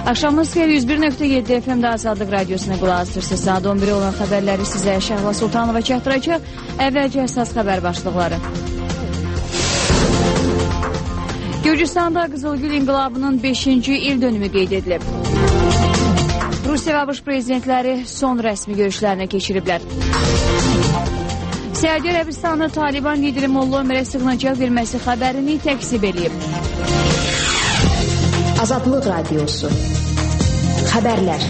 Axşamınız xeyir, 101.7 FM-də Azadlıq Radiosuna qulaq asırsınız. Saat 11 olan xəbərləri sizə Şəhla Sultanova çatdıracaq. Əvvəlcə əsas xəbər başlıqları. Gürcüstanda Qızılgül İnqilabının 5-ci il dönümü qeyd edilib. Rusiya və ABŞ prezidentləri son rəsmi görüşlərinə keçiriblər. Səudiyyə Ərəbistanı Taliban lideri Molla Ömərə sığınacaq verməsi xəbərini təkzib edib. Azadlıq Radiosu. Xəbərlər.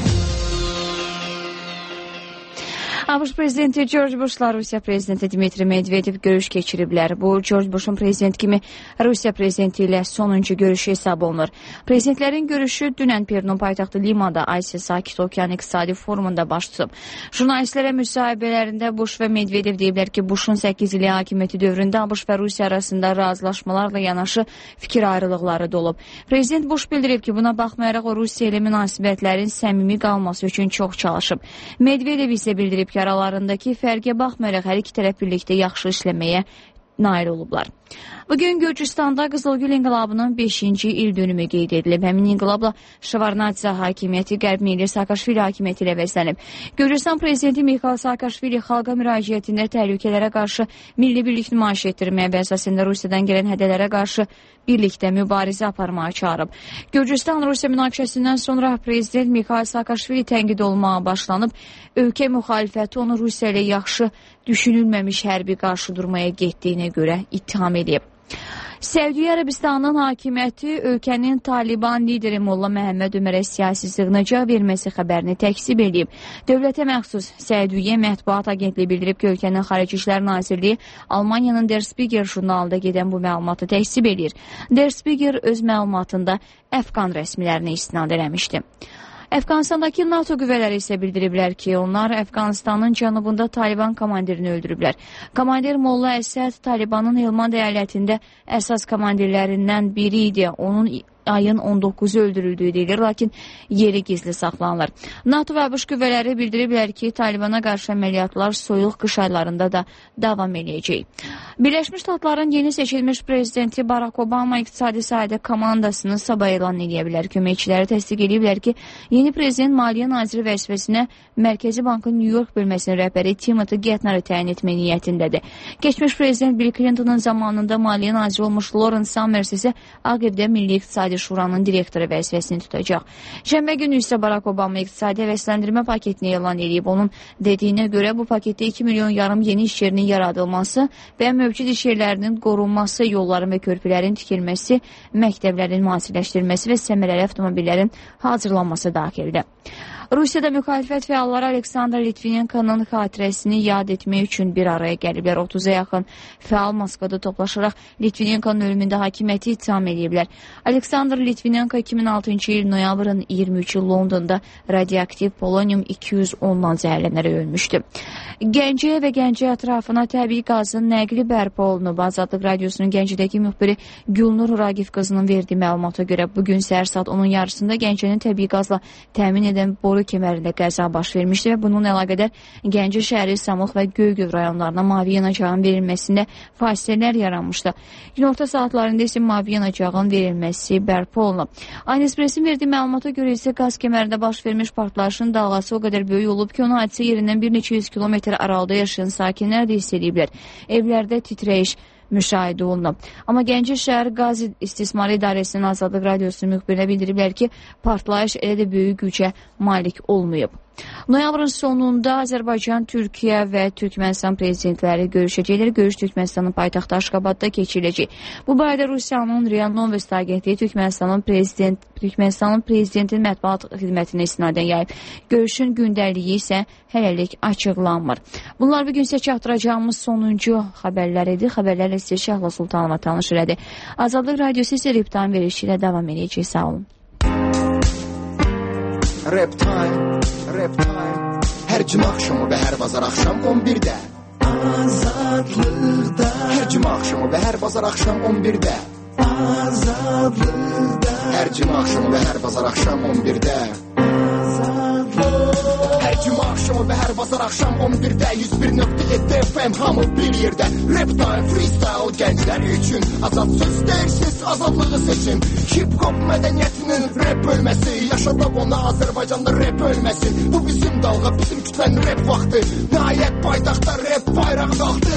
ABŞ prezidenti George Bush'la Rusiya prezidenti Dmitri Medvedev görüş keçiriblər. Bu, George Bush'un prezident kimi Rusiya prezidenti ilə sonuncu görüşü hesab olunur. Prezidentlərin görüşü dünən Perunun paytaxtı Limada Asiya Sakit Okean İqtisadi Forumunda baş tutub. Jurnalistlərə müsahibələrində Bush və Medvedev deyiblər ki, Bush'un 8 ili hakimiyyəti dövründə ABŞ və Rusiya arasında razılaşmalarla yanaşı fikir ayrılıqları da olub. Prezident Bush bildirib ki, buna baxmayaraq o Rusiya ilə münasibətlərin səmimi qalması üçün çox çalışıb. Medvedev isə bildirib ki, aralarındakı fərqə baxmayaraq hər iki tərəf birlikdə yaxşı işləməyə nail olublar. Bugün Gürcüstanda Qızılgül İnqilabının 5-ci il dönümü qeyd edilib. Həmin inqilabla Şvarnadze hakimiyyəti Qərb Milli Saakashvili hakimiyyəti ilə əvəzlənib. Gürcüstan prezidenti Mikhail Saakashvili xalqa müraciətində təhlükələrə qarşı milli birlik nümayiş etdirməyə və əsasında Rusiyadan gələn hədələrə qarşı birlikdə mübarizə aparmağa çağırıb. Gürcüstan-Rusiya münaqişəsindən sonra prezident Mikhail Saakashvili tənqid olmağa başlanıb. Ölkə müxalifəti onu Rusiya ilə yaxşı düşünülməmiş hərbi qarşı durmaya getdiyinə görə ittiham edib. Səudiyyə Ərəbistanının hakimiyyəti ölkənin Taliban lideri Molla Məhəmməd Ömərə siyasi sığınacaq verməsi xəbərini təkzib edib. Dövlətə məxsus Səudiyyə mətbuat agentliyi bildirib ki, ölkənin Xarici İşlər Nazirliyi Almaniyanın Der Spiegel jurnalında gedən bu məlumatı təkzib edir. Der Spiegel öz məlumatında Əfqan rəsmilərinə istinad eləmişdi. Əfqanistandakı NATO qüvvələri isə bildiriblər ki, onlar Əfqanistanın cənubunda Taliban komandirini öldürüblər. Komandir Molla Əsəd Talibanın Helmand əyalətində əsas komandirlərindən biri idi. Onun ayın 19-u öldürüldüyü deyilir, lakin yeri gizli saxlanılır. NATO və ABŞ qüvvələri bildiriblər ki, Talibana qarşı əməliyyatlar soyuq qış aylarında da davam edəcək. Birləşmiş Ştatların yeni seçilmiş prezidenti Barack Obama iqtisadi sahədə komandasını sabah elan edə bilər. Köməkçiləri təsdiq ediblər ki, yeni prezident Maliyyə Naziri vəzifəsinə Mərkəzi Bankın New York bölməsinin rəhbəri Timothy Geithner'i təyin etmə niyyətindədir. Keçmiş prezident Bill Clinton'ın zamanında Maliyyə Naziri olmuş Lawrence Summers isə Ağ Evdə Milli İqtisadi Şuranın direktoru vəzifəsini tutacaq. Şənbə günü isə Barack Obama iqtisadi həvəsləndirmə paketini elan edib. Onun dediyinə görə bu paketdə 2,5 milyon yeni iş yerinin yaradılması və mövcud iş yerlərinin qorunması, yolların və körpülərin tikilməsi, məktəblərin müasirləşdirilməsi və səmərəli avtomobillərin hazırlanması daxildir. Rusiyada müxalifət fəalları Aleksandr Litvinenko'nun xatirəsini yad etmək üçün bir araya gəliblər. 30'a yaxın fəal Moskvada toplaşaraq Litvinenko'nun ölümündə hakimiyyəti ittiham ediblər. Aleksandr Litvinenko 2006-cı il noyabrın 23-ü Londonda radioaktiv polonium 210-dan zəhərlənərək ölmüşdü. Gəncəyə və Gəncə ətrafına təbii qazın nəqli bərpa olunub. Azadlıq Radiosunun Gəncədəki müxbiri Gülnur Ragif qızının verdiyi məlumata görə bugün səhər saat 10-un yarısında Gəncənin təbii qazla təmin edən boru kəmərində qəza baş vermişdi və bunun əlaqədar Gəncə şəhəri, Samux və Göygöl rayonlarına mavi yanacağın verilməsində fasilələr yaranmışdı. Günorta saatlarında isə mavi yanacağın verilməsi bərpa olunub. Aynı Espressin verdiyi məlumata görə isə qaz kəmərində baş vermiş partlayışın dalğası o qədər böyük olub ki, onu hadisə yerindən bir neçə yüz kilometr aralıda yaşayan sakinlər də hiss ediblər. Evlərdə titrəyiş müşahidə olunub. Amma Gəncə şəhər qaz istismarı idarəsinin Azadlıq Radiosunun müxbirinə bildiriblər ki, partlayış elə də böyük gücə malik olmayıb. Noyabrın sonunda Azərbaycan, Türkiyə və Türkmənistan prezidentləri görüşəcəklər. Görüş Türkmənistanın paytaxtı Aşqabadda keçiriləcək. Bu barədə Rusiyanın RIA Novosti agentliyi Türkmənistanın prezidentinin mətbuat xidmətinə istinadən yayıb. Görüşün gündəliyi isə hələlik açıqlanmır. Bunlar bugün sizə çatdıracağımız sonuncu xəbərlər idi. Xəbərlərlə sizə Şəhla Sultanova tanış elədi. Azadlıq Radiosu isə riptan verişi ilə davam edəcək. Sağ olun. Rap time, rap time. Hər cümə axşamı və hər bazar axşam 11-də Azadlıqda. Hər cümə axşamı və hər bazar axşam 11-də Azadlıqda. Hər cümə axşamı və hər bazar axşam 11-də Azadlıqda. Hər cümə axşamı axşamı və hər bazar axşam 11-də 101.7 FM hamı bir yerdə. Rap time, freestyle gənclər üçün azad söz deyirsiz, azadlığı seçin. Hip-hop mədəniyyətinin rap bölməsi, yaşadaq ona Azərbaycanda rap ölməsin. Bu bizim dalğa, bizim kütlənin rap vaxtı. Nəhayət paytaxtda rap bayrağı qalxdı.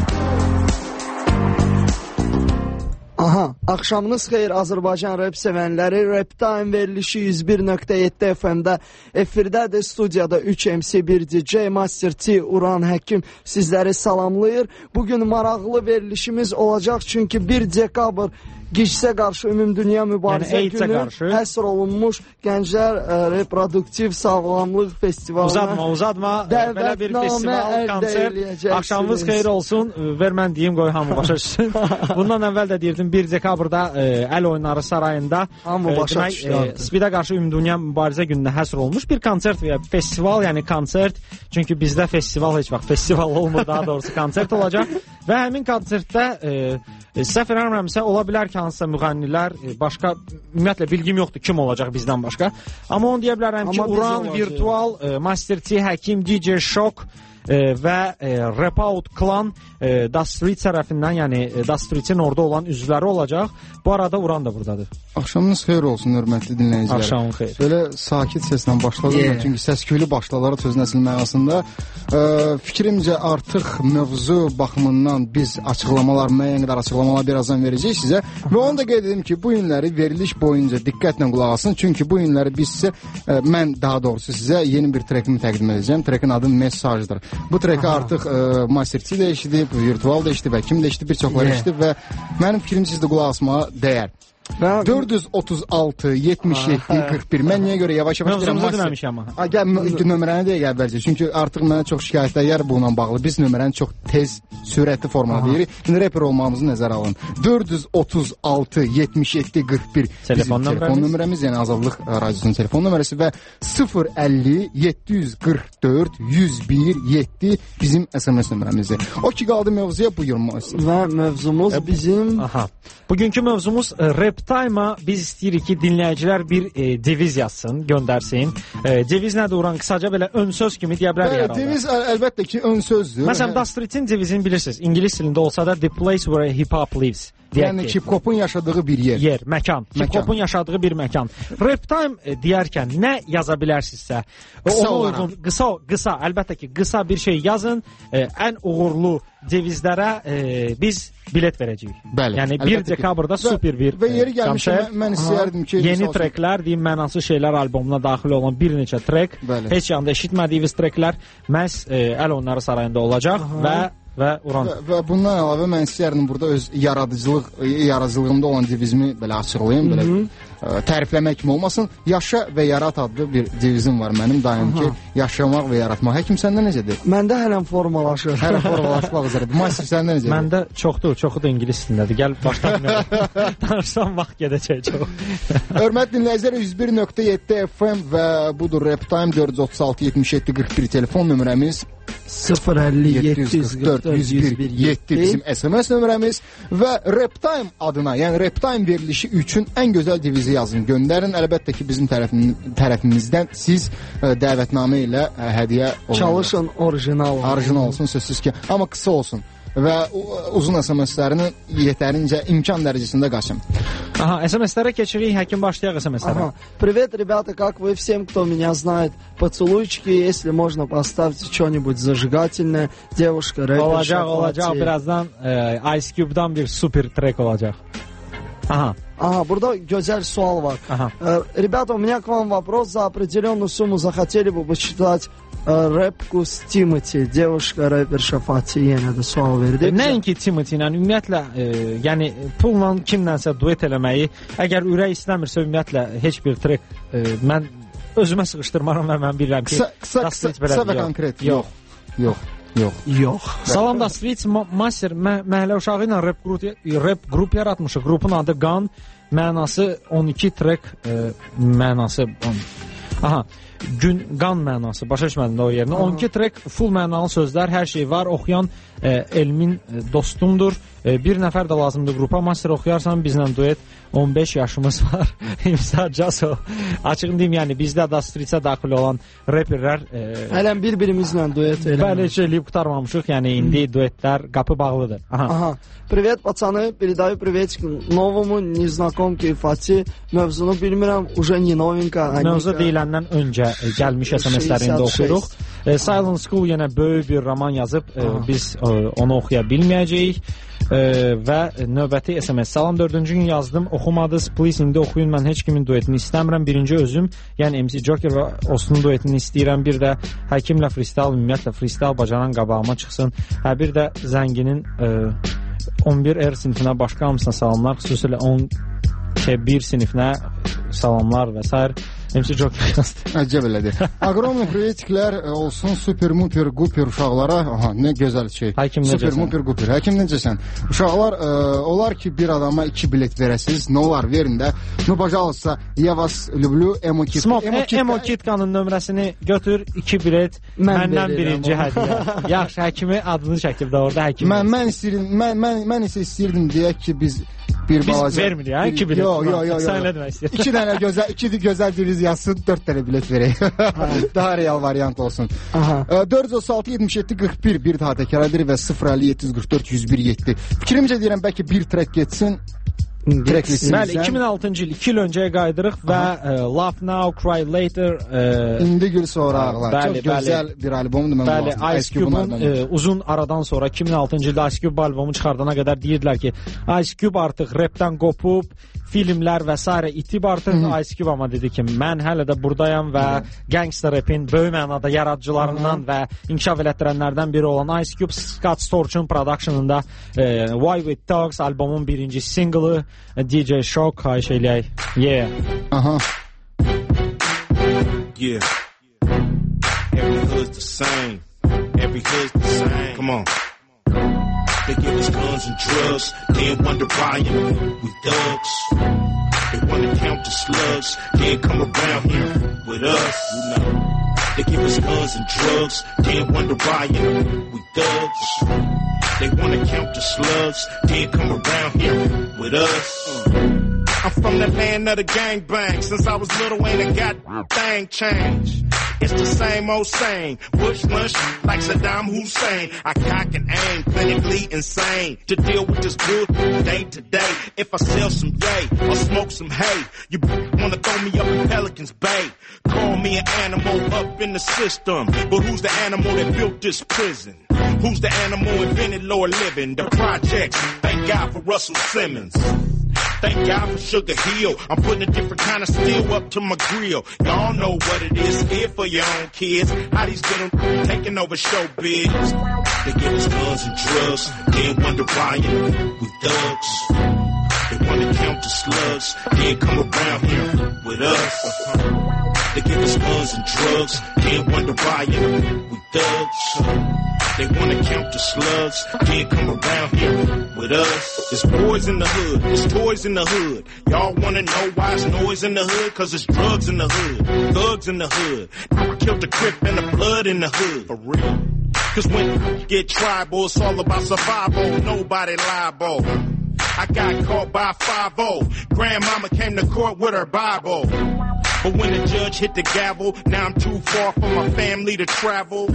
Aha, axşamınız xeyir Azərbaycan rap sevənləri. Rap Time verilişi 101.7 FM-də efirdədir. Studiyada 3 MC, 1 DJ, Master T, Uran Həkim sizləri salamlayır. Bugün maraqlı verilişimiz olacaq çünki 1 dekabr Gecəsə qarşı ümumdünya mübarizə günü həsr olunmuş Gənclər Reproduktiv Sağlamlıq Festivalına uzatma, belə bir festival, konsert, axşamınız xeyir olsun. Ver mən deyim, qoy hamı başa düşsün. Bundan əvvəl də deyirdim, 1 dekabrda Əl Oyunları Sarayında SPİD-ə qarşı ümumdünya mübarizə gününə həsr olmuş bir konsert və ya festival, yəni konsert. Çünki bizdə festival heç vaxt festival olmur, daha doğrusu konsert olacaq. Və həmin konsertdə səhv eləmirəmsə, ola bilər ki, hansısa müğənnilər, başqa, ümumiyyətlə bilgim yoxdur kim olacaq bizdən başqa. Amma onu deyə bilərəm ki, Uran, Virtual, Master T, Həkim, DJ Shock və Rap Out Clan Das Street tərəfindən, yəni Das Street'in orada olan üzvləri olacaq. Bu arada Uran da buradadır. Axşamınız xeyir olsun, hörmətli dinləyicilər. Axşamın xeyir. Belə sakit səslə başladım, çünki səs-küylü başlaları söz nəsil mənasında. Fikrimcə artıq mövzu baxımından biz açıqlamalar, müəyyən qədər açıqlamalar birazdan verəcəyik sizə. Və onu da qeyd edim ki, bu günləri veriliş boyunca diqqətlə qulaq asın. Çünki bu günləri biz sizə, mən daha doğrusu sizə yeni bir trekimi təqdim edəcəm. Trekin adı Mesajdır. Bu treki artıq Master T də eşidib, Virtual da eşidib, Həkim də eşidib, bir çoxları eşidib və mənim fikrim sizdə qulaq asmağa dəyər. 436 77 41. Mən niyə görə yavaş-yavaş mövzumuzu deməmişəm amma. Gəl nömrəni deyə gəlbəcək. Çünki artıq mənə çox şikayətlər gəlir bununla bağlı. Biz nömrəni çox tez, sürətli formada deyirik. İndi rapper olmağımızı nəzərə alın. 436 77 41 telefon nömrəmiz, yəni Azadlıq Radiosunun telefon nömrəsi və 050 744 101 7 bizim SMS nömrəmizdir. O ki qaldı mövzuya, buyurmaq istəyir. Və mövzumuz bizim... Bugünkü mövzumuz Rap Time-a biz istəyirik ki, dinləyicilər bir deviz yazsın, göndərsin. Deviz nədir Uran? Qısaca belə ön söz kimi deyə bilər herhalde. Deviz əlbəttə ki, ön sözdür. Məsələn, Das Street'in devizini bilirsiniz. İngilis dilində olsa da The Place Where Hip Hop Lives. Yəni hip-hopun yaşadığı bir yer. Məkan. Hip-hopun yaşadığı bir məkan. Rap Time deyərkən nə yaza bilərsinizsə, qısa, əlbəttə ki, qısa bir şey yazın. Ən uğurlu devizlərə biz bilet verəcəyik. Bəli. Yəni 1 dekabrda super bir və yeri gəlmişəm, mən istəyərdim ki, yeni treklər, deyim, mənasız şeylər albomuna daxil olan bir neçə trek, heç yanda eşitmədiyiniz treklər məhz Əl Oyunları Sarayında olacaq və Uran. Və bundan əlavə mən istəyərdim burada öz yaradıcılığımda olan devizimi belə açıqlayım, belə tərifləmək kimi olmasın. Yaşa və yarat adlı bir devizim var mənim daim ki, yaşamaq və yaratmaq. Həkim, səndə necədir? Məndə hələm formalaşır. Hələm formalaşmaq üzrədir. Master, səndə necədir? Məndə çoxu da ingilis dilindədir. Gəl başlamayalım. Danışsam vaxt gedəcək çox. Hörmətli dinləyicilər, 101.7 FM və budur Rap Time 436 77 41 telefon nömrəmiz. 050 744 101 7 bizim SMS nömrəmiz və Rap Time adına, yəni Rap Time verilişi üçün ən gözəl devizi yazın, göndərin. Əlbəttə ki, bizim tərəfimizdən siz dəvətnamə ilə hədiyyə olun. Çalışın, orijinal olsun, sözsüz ki, amma qısa olsun və uzun SMS-lərini yetərincə imkan dərəcəsində qaçın. SMS-lərə keçirik, Həkim, başlayaq SMS-lərə. Привет, ребята, как вы всем, кто меня знает, поцелуйчики, если можно, поставьте что-нибудь зажигательное, девушка, рэперша. Olacaq, birazdan Ice Cube-dan bir super trek olacaq. Burada gözəl sual var. Ребята, у меня к вам вопрос. За определенную сумму захотели бы почитать рэpku с Timothy, девушка, рэперша Fatih yenə də sual verdi. Nəinki Timothy ilə, ümumiyyətlə, yəni pulla kimlənsə duet eləməyi, əgər ürək istəmirsə, ümumiyyətlə, heç bir trek mən özümə sıxışdırmaram və mən bilirəm ki, qısa və konkret. Yox. Salam Da Street, Master, məhəllə uşağı ilə rap qrup yaratmışıq. Qrupun adı Gun, mənası 12 trek, mənası... gün, qan mənası. Başa düşmədim də o yerinə. 12 track, full mənalı sözlər, hər şey var. Oxuyan Elmin dostumdur. Bir nəfər də lazımdır qrupa. Master oxuyarsan bizlə duet. 15 yaşımız var. İmza Caso. Açıq deyim, yəni bizdə da streetsə daxil olan reperlər hələn bir-birimizlə duet eləmək. Bəli, eləyib qutarmamışıq. Yəni indi duetlər qapı bağlıdır. Aha. Привет, пацаны. Передаю приветик новому незнакомке Фати. Mövzunu bilmirəm, уже не новенько. Mövzu deyiləndən öncə gəlmiş SMS-lərində oxuyuruq. Silent School yenə böyük bir roman yazıb. Biz onu oxuya bilməyəcəyik. Və növbəti SMS. Salam, 4-cü gün yazdım, oxumadınız, please indi oxuyun, mən heç kimin duetini istəmirəm. Birinci özüm, yəni MC Joker və Ostunun duetini istəyirəm. Bir də həkimlə freestyle, ümumiyyətlə freestyle bacaran qabağıma çıxsın. Bir də Zənginin 11R sinifinə başqa hamısına salamlar, xüsusilə 10K1 sinifinə salamlar və s. MC Joker yazdı. Əcəb elədir. Aqromlu privetiklər olsun super muper guper uşaqlara. Aha, nə gözəl şey. Həkim super muper guper. Həkim necəsən? Uşaqlar, olar ki bir adama 2 bilet verəsiz. Nə olar, verin də. Ну, пожалуйста, я вас люблю. Emokitkanın nömrəsini götür, 2 bilet məndən birinci hədiyyə. Yaxşı, həkimi adını çəkib də orada həkim. Mən istəyirdim, mən isə istəyirdim deyək ki biz balaca vermir ya, 2 bilet. Yox. Sən nə demək istəyirsən? 2 dənə gözəl, 2 gözəl diriz yazsın, 4 dənə bilet verək. Daha real variant olsun. 436 77 41 bir daha təkrar edir və 050 744 101 7. Fikrimcə deyirəm bəlkə bir track getsin. Bəli, 2006-cı il 2 il öncəyə qayıdırıq və Laugh Now, Cry Later İndi gül sonra ağlar. Çox gözəl bir albomdur. Bəli, Ice Cube'un uzun aradan sonra 2006-cı ildə Ice Cube albomu çıxardana qədər deyirdilər ki, Ice Cube artıq rapdən qopub, filmlər və s. itib artıq. Ice Cube amma dedi ki, mən hələ də buradayam və gangster rapin böyük mənada yaradıcılarından və inkişaf elətdirənlərdən biri olan Ice Cube, Scott Storch'un productionında Why With Dogs albomun birinci single'ı DJ Shock, xahiş eləyək. Yeah. Aha. Yeah. Every hood's the same. Every hood's the same. Come on. They give us guns and drugs, then wonder why we thugs. They wanna count the slugs, then come around here with us, you know. They give us guns and drugs, then wonder why we thugs. They wanna count the slugs, then come around here with us. I'm from the land of the gangbang. Since I was little, ain't a goddamn change. It's the same old same. Bush lunch like Saddam Hussein. I cock and aim, clinically insane. To deal with this good day to day. If I sell some yay or smoke some hay, you wanna throw me up in Pelican's Bay. Call me an animal up in the system. But who's the animal that built this prison? Who's the animal invented lower living? The projects. Thank God for Russell Simmons. Thank God for Sugar Hill. I'm putting a different kind of steel up to my grill. Y'all know what it is. Scared for your own kids. How these get them taking over showbiz. They give us guns and drugs. Then wonder why we thugs. They wanna count the slugs. Then come around here with us. They give us guns and drugs. Then wonder why we thugs. They wanna count the slugs, then come around here with us. There's boys in the hood, there's toys in the hood. Y'all wanna know why it's noise in the hood? Cause it's drugs in the hood, thugs in the hood. Killed the Crip and the blood in the hood, for real. Cause when you get tribal, it's all about survival, nobody liable. I got caught by 5-0. Grandmama came to court with her Bible. But when the judge hit the gavel, now I'm too far from my family to travel.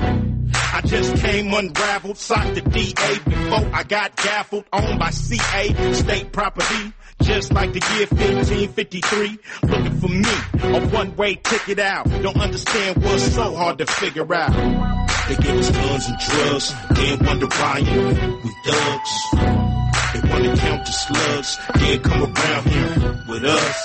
I just came unraveled, socked the DA before I got gaffled, owned by CA, state property, just like the year 1553. Looking for me, a one-way ticket out. Don't understand what's so hard to figure out. They give us guns and drugs, then wonder why we thugs. They wanna count the slugs, then come around here with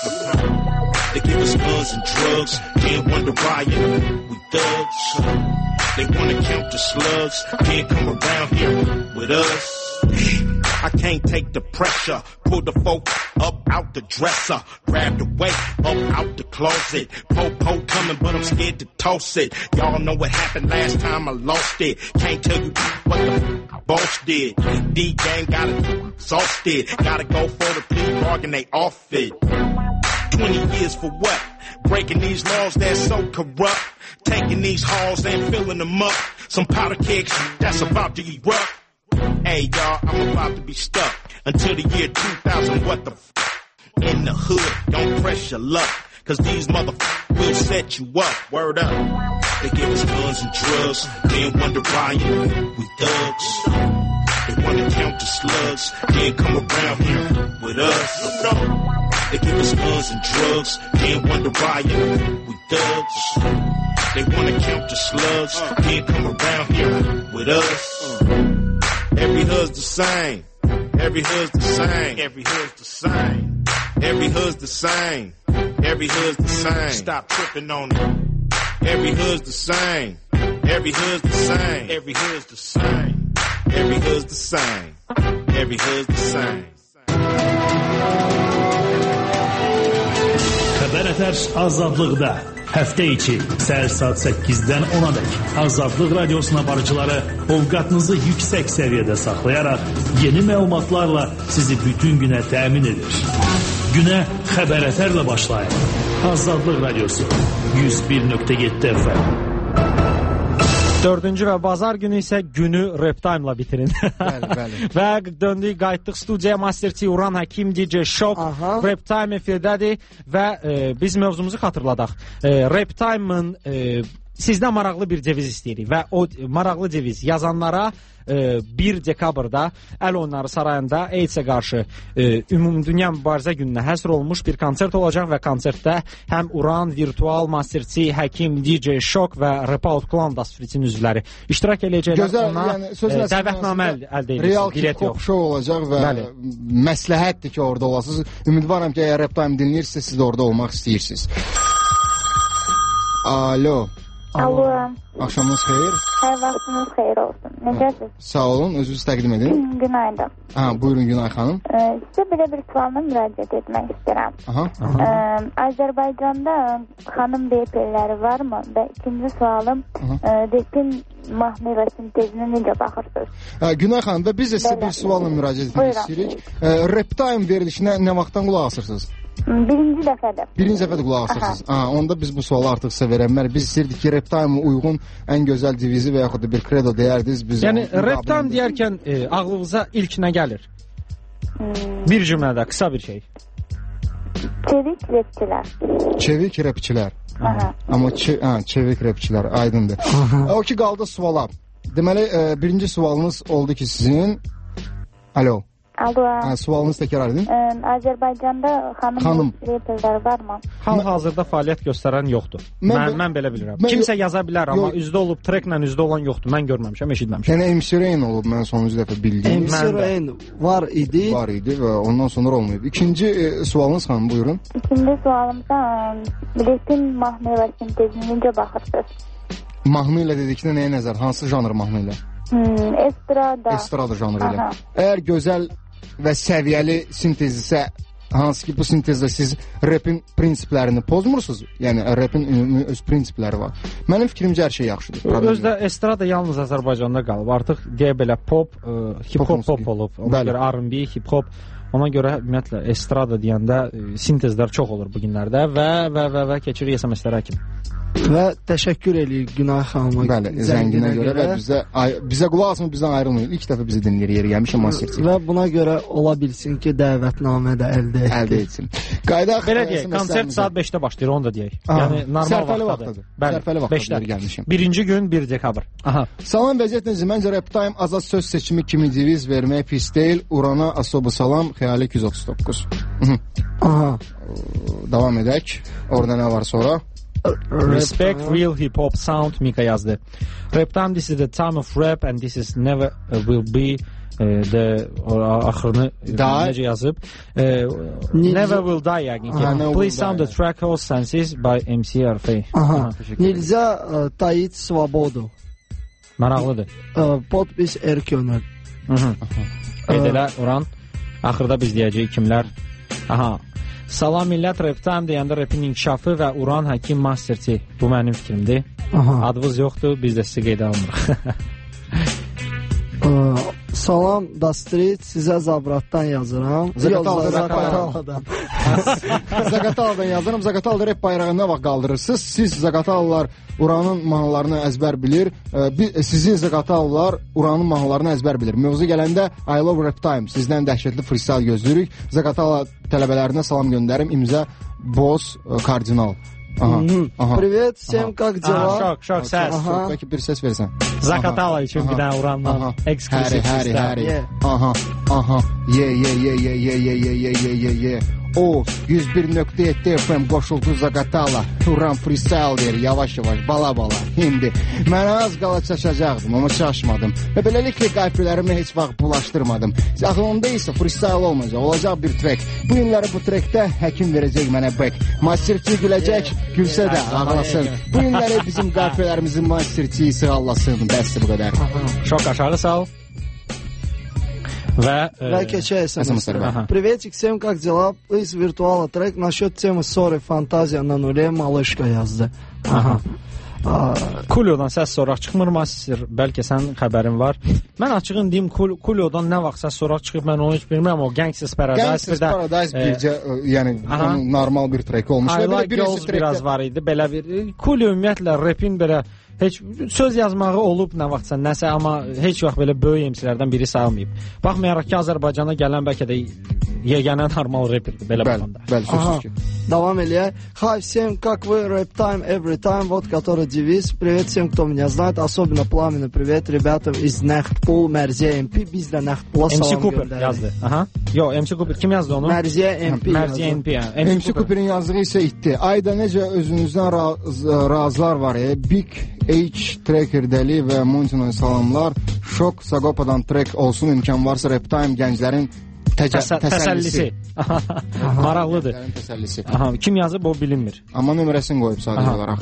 us. They give us guns and drugs, then wonder why we thugs. They wanna count the slugs, then come around here with us. I can't take the pressure, pull the folk up out the dresser, grab the weight up out the closet. Po-po coming, but I'm scared to toss it. Y'all know what happened last time I lost it. Can't tell you what the boss did. D-gang got it exhausted. Gotta go for the plea bargain, they off it. 20 years for what? breaking these laws that's so corrupt, taking these halls and filling them up. Some powder keg shit that's about to erupt. Hey y'all, I'm about to be stuck until the year 2000. What the f? In the hood, don't press your luck, cause these motherfuckers will set you up. Word up. They give us guns and drugs, then wonder why we thugs. They wanna count the slugs, then come around here with us. They give us guns and drugs, then wonder why we thugs. They wanna count the slugs, then come around here with us. Every hood's the same. Every hood's the same. Every hood's the same. Every hood's the same. Every hood's the same. Stop tripping on it. Every hood's the same. Every hood's the same. Every hood's the same. Every hood's the same. Every hood's the same. Xəbər Ətər azadlıqda. Həftə içi səhər saat 8-dən 10-a dək Azadlıq Radiosuna barıcıları ovqatınızı yüksək səviyyədə saxlayaraq yeni məlumatlarla sizi bütün günə təmin edir. Günə Xəbər Ətərlə başlayın. Azadlıq Radiosu 101.7 FM. Dördüncü və bazar günü isə günü Rap Time-la bitirin. Bəli. Və döndük, qayıtdıq studiyaya. Master T, Uran Hakim, DJ Shock, Rap Time efirdədir və biz mövzumuzu xatırladaq. Rap Time-ın sizdən maraqlı bir ceviz istəyirik və o maraqlı ceviz yazanlara 1 dekabrda Əl Oyunları Sarayında AIDS-ə qarşı Ümumdünya Mübarizə gününə həsr olmuş bir konsert olacaq və konsertdə həm Uran, Virtual, Master T, Hakim, DJ Shock və Rap Out Clan Dasfritin üzvləri iştirak edəcəklər. Yəni, dəvətnamə əldə edirsiniz. Real hip-hop show olacaq və məsləhətdir ki, orada olasınız. Ümidvaram ki, əgər Rap Time dinləyirsinizsə, siz də orada olmaq istəyirsiniz. Alo. Alo. Axşamınız xeyir. Hər vaxtınız xeyir olsun. Necəsiz? Sağ olun, özünüzü təqdim edin. Günaydın. Buyurun Günay xanım. Sizə belə bir sualına müraciət etmək istəyirəm. Azərbaycanda xanım reperləri varmı? Və ikinci sualım, repin mahnı və sintezinə necə baxırsınız? Günay xanım, və biz də sizə bir sualla müraciət etmək istəyirik. Rap Time verilişinə nə vaxtdan qulaq asırsınız? Birinci dəfədir. Birinci dəfədir qulaq asırsınız. Onda biz bu sualı artıq sizə verənlər. Biz istəyirdik ki, Rap Time-a uyğun ən gözəl divizi və yaxud da bir kredo deyərdiniz. Yəni, Rap Time deyərkən ağlınıza ilk nə gəlir? Bir cümlədə, qısa bir şey. Çevik rapçilər. Çevik rapçilər. Amma çevik rapçilər, aydındır. O ki, qaldı suala. Deməli, birinci sualınız oldu ki, sizin... Alo. Alo. Sualınızı təkrar edin. Azərbaycanda xanım reperləri varmı? Hal-hazırda fəaliyyət göstərən yoxdur. Mən belə bilirəm. Kimsə yaza bilər, amma üzdə olub, treklə üzdə olan yoxdur. Mən görməmişəm, eşitməmişəm. Yəni MC Rain olub, mən sonuncu dəfə bildiyim. MC Rain var idi. Var idi və ondan sonra olmayıb. İkinci sualınız xanım, buyurun. İkinci sualımda rapin mahnı və sintezinə necə baxırsınız? Mahnı ilə dedikdə nəyə nəzər? Hansı janr mahnı ilə? Estrada. Estrada janrı ilə. Əgər gözəl və səviyyəli sintezdirsə, hansı ki bu sintezdə siz rapin prinsiplərini pozmursunuz, yəni rapin ümumi öz prinsipləri var. Mənim fikrimcə hər şey yaxşıdır. Özdə estrada yalnız Azərbaycanda qalıb. Artıq deyə belə pop, hip-hop pop olub. Ona görə R&B, hip-hop. Ona görə ümumiyyətlə estrada deyəndə sintezlər çox olur bu günlərdə və keçirik SMS-lərə kimi. Və təşəkkür edirik Günay xanıma. Bəli, zənginə görə və bizə qulaq asın, bizdən ayrılmayın. İlk dəfə bizi dinləyir, yeri gəlmişəm Master T. Və buna görə ola bilsin ki, dəvətnamə də əldə etsin. Qaydaq. Belə deyək, konsert saat 5-də başlayır, onu da deyək. Yəni normal vaxtdadır. Sərfəli vaxtdadır gəlmişəm. Birinci gün 1 dekabr. Salam vəziyyətiniz, məncə Rap Time azad söz seçimi kimi diviz verməyə pis deyil. Urana asobu salam, xəyali 239. Davam edək. Orada nə var sonra? Respect real hip-hop sound, Mika yazdı. Rap Time, this is the time of rap and this is never will be axırını necə yazıb? Never will die yəqin. Please sound the track All Senses by MC RF. Nilza Tayit Svobodu. Maraqlıdır. Podpis Erkönül. Edələ Uran. Axırda biz deyəcəyik kimlər. Salam millət, Rap Time deyəndə rapin inkişafı və Uran Hakim Master T. Bu mənim fikrimdir. Adınız yoxdur, biz də sizi qeydə almırıq. Salam Da Street, sizə Zabratdan yazıram. Zaqataladan. Zaqataladan yazıram. Zaqatalada rep bayrağını nə vaxt qaldırırsınız? Siz Zaqatalalar Uranın mahnılarını əzbər bilir. Sizin Zaqatalalar Uranın mahnılarını əzbər bilir. Mövzu gələndə I Love Rap Time. Sizdən dəhşətli freestyle gözləyirik. Zaqatala tələbələrinə salam göndərim. İmza Boz Kardinal. Aha. Привет, всем как дела? Şok səs. Bəlkə bir səs versən. Zaqatala üçün bir dənə Urandan ekskluziv səslər. Aha. Ye. O 101.7 FM qoşuldu Zaqatala. Turan freestyle deyir, yavaş-yavaş, bala-bala. İndi mən az qala çaşacaqdım, amma çaşmadım. Və beləliklə qayfələrimi heç vaxt bulaşdırmadım. Ağlımda isə freestyle olmayacaq, olacaq bir track. Bu günləri bu trackdə həkim verəcək mənə back. Masterçi güləcək, gülsə də ağlasın. Bu günləri bizim qayfələrimizin masterçi sığallasın. Bəsdir bu qədər. Şok aşağı sal. Və keçək SMS-lərə. Приветик, всем как дела? Из виртуала трек насчет темы ссоры фантазия на нуле малышка yazdı. Kulyodan səs soraq çıxmır Master, bəlkə sən xəbərin var. Mən açığın deyim, Kulyodan nə vaxt səs soraq çıxıb, mən onu heç bilmirəm. O Gangsters Paradise. Gangsters Paradise bircə, yəni normal bir trek olmuş. I Like Girls biraz var idi, belə bir. Kulyo ümumiyyətlə rapin belə heç söz yazmağı olub nə vaxtsa nəsə, amma heç vaxt belə böyük MC'lərdən biri sayılmayıb. Baxmayaraq ki, Azərbaycana gələn bəlkə də yeganə normal rapperdir belə baxanda. Bəli, sözsüz ki. Давам, Илья. Hi, всем, как вы? Рэп Time, Every Time. Вот который девиз. Привет всем, кто меня знает. Особенно пламенный привет ребятам из Нахтпул, Mərziyə MP. Biz də Nахtpula salam göndəririk. MC Cooper yazdı. Yo, MC Cooper kim yazdı onu? Mərziyə MP. Mərziyə MP. MC Cooper'in yazdığı isə itdi. Ayda necə özünüzdən razılar var. Big H Tracker Deli və Montino'ya salamlar. Şok Sagopa'dan track olsun, imkan varsa Rap Time gənclərin təsəllisi. Maraqlıdır. Təsəllisi. Kim yazıb o bilinmir. Amma nömrəsini qoyub sadəcə olaraq.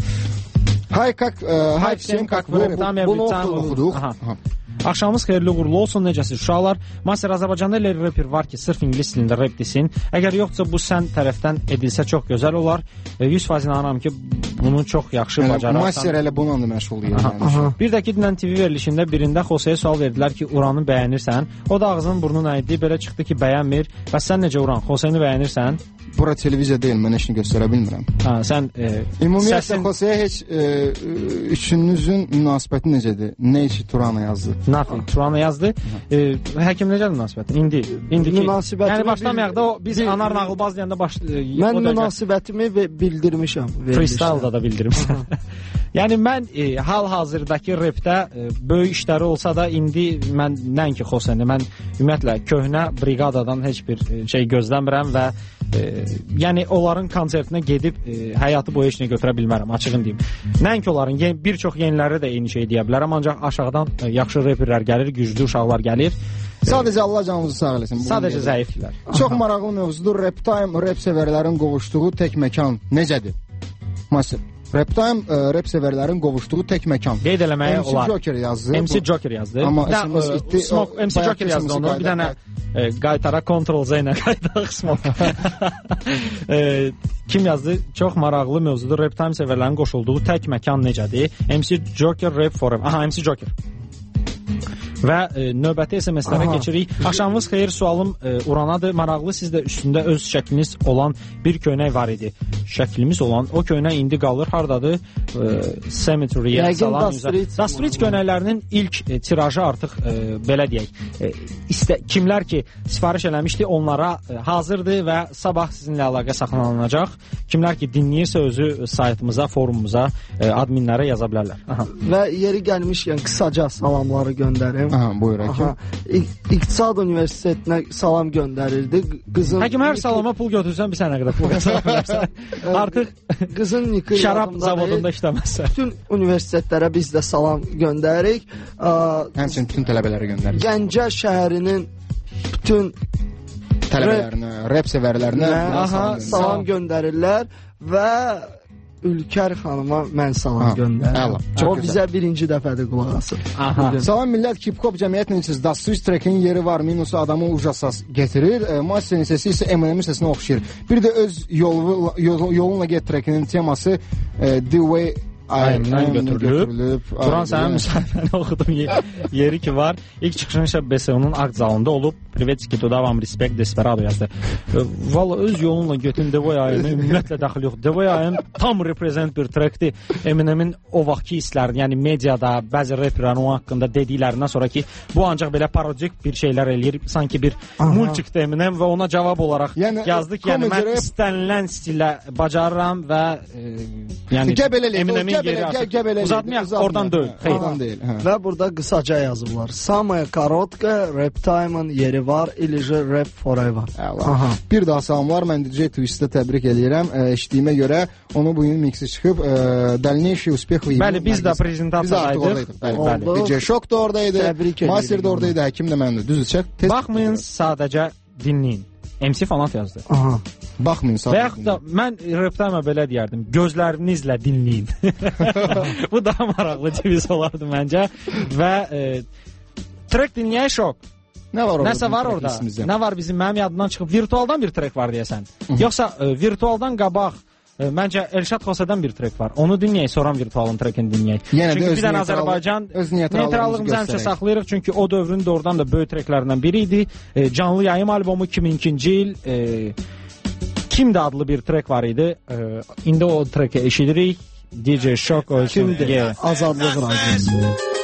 Hay, всем как вы? Bunu oxuduq. Axşamınız xeyirli uğurlu olsun, necəsiz uşaqlar? Master, Azərbaycanda elə rapper var ki, sırf ingilis dilində rap desin. Əgər yoxsa bu sən tərəfdən edilsə çox gözəl olar. 100% inanıram ki, bunu çox yaxşı bacararsan. Master elə bununla da məşğul. Bir də ki, Dünən TV verilişində birində Xoseyə sual verdilər ki, Uranı bəyənirsən. O da ağzının burnunu əydi, belə çıxdı ki, bəyənmir. Bəs sən necə Uran? Xoseyəni bəyənirsən? Bura televiziya deyil, mən heç nə göstərə bilmirəm. Sən ümumiyyətlə Xoseyə heç üçünüzün münasibəti necədir? Nə işi Turana yazdı? Nothing. Turana yazdı. Həkim necədir münasibəti? İndiki. Yəni başlamayaq da biz anar nağılbaz deyəndə mən münasibətimi bildirmişəm. Freestyle da bildirmişəm. Yəni mən hal-hazırdakı rapdə böyük işləri olsa da indi mən nəinki Xosəni, mən ümumiyyətlə köhnə briqadadan heç bir şey gözləmirəm və yəni onların konsertinə gedib həyatı boyu heç nə götürə bilmərəm, açığın deyim. Nəinki onların, bir çox yeniləri də eyni şey deyə bilərəm, ancaq aşağıdan yaxşı rapperlər gəlir, güclü uşaqlar gəlir. Sadəcə Allah canımızı sağ eləsin. Sadəcə zəiflər. Çox maraqlı mövzudur. Rap Time, rap sevərlərin qovuşduğu tək məkan necədir? Master. Rap Time, rap sevərlərin qovuşduğu tək məkan. Qeyd eləməyə olar. MC Joker yazdı. MC Joker yazdı. Amma SMS itdi. MC Joker yazdı onu. Bir dənə qaytara Ctrl-Z ilə qaytaraq Smoke. Kim yazdı? Çox maraqlı mövzudur. Rap Time sevərlərin qoşulduğu tək məkan necədir? MC Joker Rap Forum. Aha, MC Joker. Və növbəti SMS-lərə keçirik. Axşamınız xeyir, sualım Uranadır. Maraqlı, sizdə üstündə öz şəkliniz olan bir köynək var idi. Şəklimiz olan o köynək indi qalır. Hardadır? Cemetery-yə salam. Da Street köynəklərinin ilk tirajı artıq belə deyək. Kimlər ki sifariş eləmişdi, onlara hazırdır və sabah sizinlə əlaqə saxlanılacaq. Kimlər ki dinləyirsə özü saytımıza, forumumuza, adminlərə yaza bilərlər. Və yeri gəlmişkən qısaca salamları göndərim. Buyur Həkim. İqtisad Universitetinə salam göndərirdi. Həkim, hər salama pul götürsən bir sənə qədər pul götürsən. Artıq qızın Nikol şərab zavodunda işləməzsə. Bütün universitetlərə biz də salam göndəririk. Həmçinin bütün tələbələrə göndəririk. Gəncə şəhərinin bütün tələbələrinə, rap sevərlərinə salam göndərirlər və Ülkər xanıma mən salam göndərirəm. O bizə birinci dəfədir qulaq asır. Salam millət, hip-hop cəmiyyətlə siz Da Street Track-in yeri var, minusu adamı ujasa getirir. Master'in səsi isə Eminem'in səsinə oxşayır. Bir də öz yolunla get track-inin teması The Way ayımdan götürülüb. Duran sənin müsahibəni oxudum yeri ki var. İlk çıxışın BSU-nun akt zalında olub. Privetski, tуда вам respekt, desperado yazdı. Valla öz yolunla götün Devoy ayını ümumiyyətlə daxil yox. Devoy ayın tam reprezent bir trekdir. Eminemin o vaxtki hisslərini, yəni mediada bəzi reperlərin o haqqında dediklərindən sonra ki, bu ancaq belə parodik bir şeylər eləyir. Sanki bir multikdə Eminem və ona cavab olaraq yazdı ki, yəni mən istənilən stilə bacarıram və yəni Eminemin yeri uzatmayaq, oradan deyil. Və burada qısaca yazıblar. Samaya Korotka, Rap Time'ın yeri var, ilişi Rap Forever. Bir daha salamlar, mən DJ Twist'ə təbrik edirəm. Eşitdiyimə görə onu bugün mixi çıxıb, dəlneyşi uspeh və bəli, biz də prezentasiyadaydıq. Bəli, DJ Şok da oradaydı, Master da oradaydı, Həkim də məndə. Düzdür, çək. Baxmayın, sadəcə dinləyin. MC Fanat yazdı. Baxmayın, sadəcə. Və yaxud da mən reptayma belə deyərdim, gözlərinizlə dinləyin. Bu daha maraqlı deviz olardı məncə. Və trek dinləyən Şok. Nəsə var orada? Nə var bizim, mənim yadımdan çıxıb, virtualdan bir trek var deyəsən. Yoxsa virtualdan qabaq, məncə Elşad Xosədən bir trek var. Onu dinləyək, soran virtualın trekini dinləyək. Çünki bir dənə Azərbaycan neytrallığımızı həmişə saxlayırıq. Çünki o dövrün doğrudan da böyük treklərindən biri idi. Canlı yayım albomu 2002-ci il Kimdə adlı bir trek var idi. İndi o treki eşidirik. DJ Şok olsun. Azadlıq radyosu.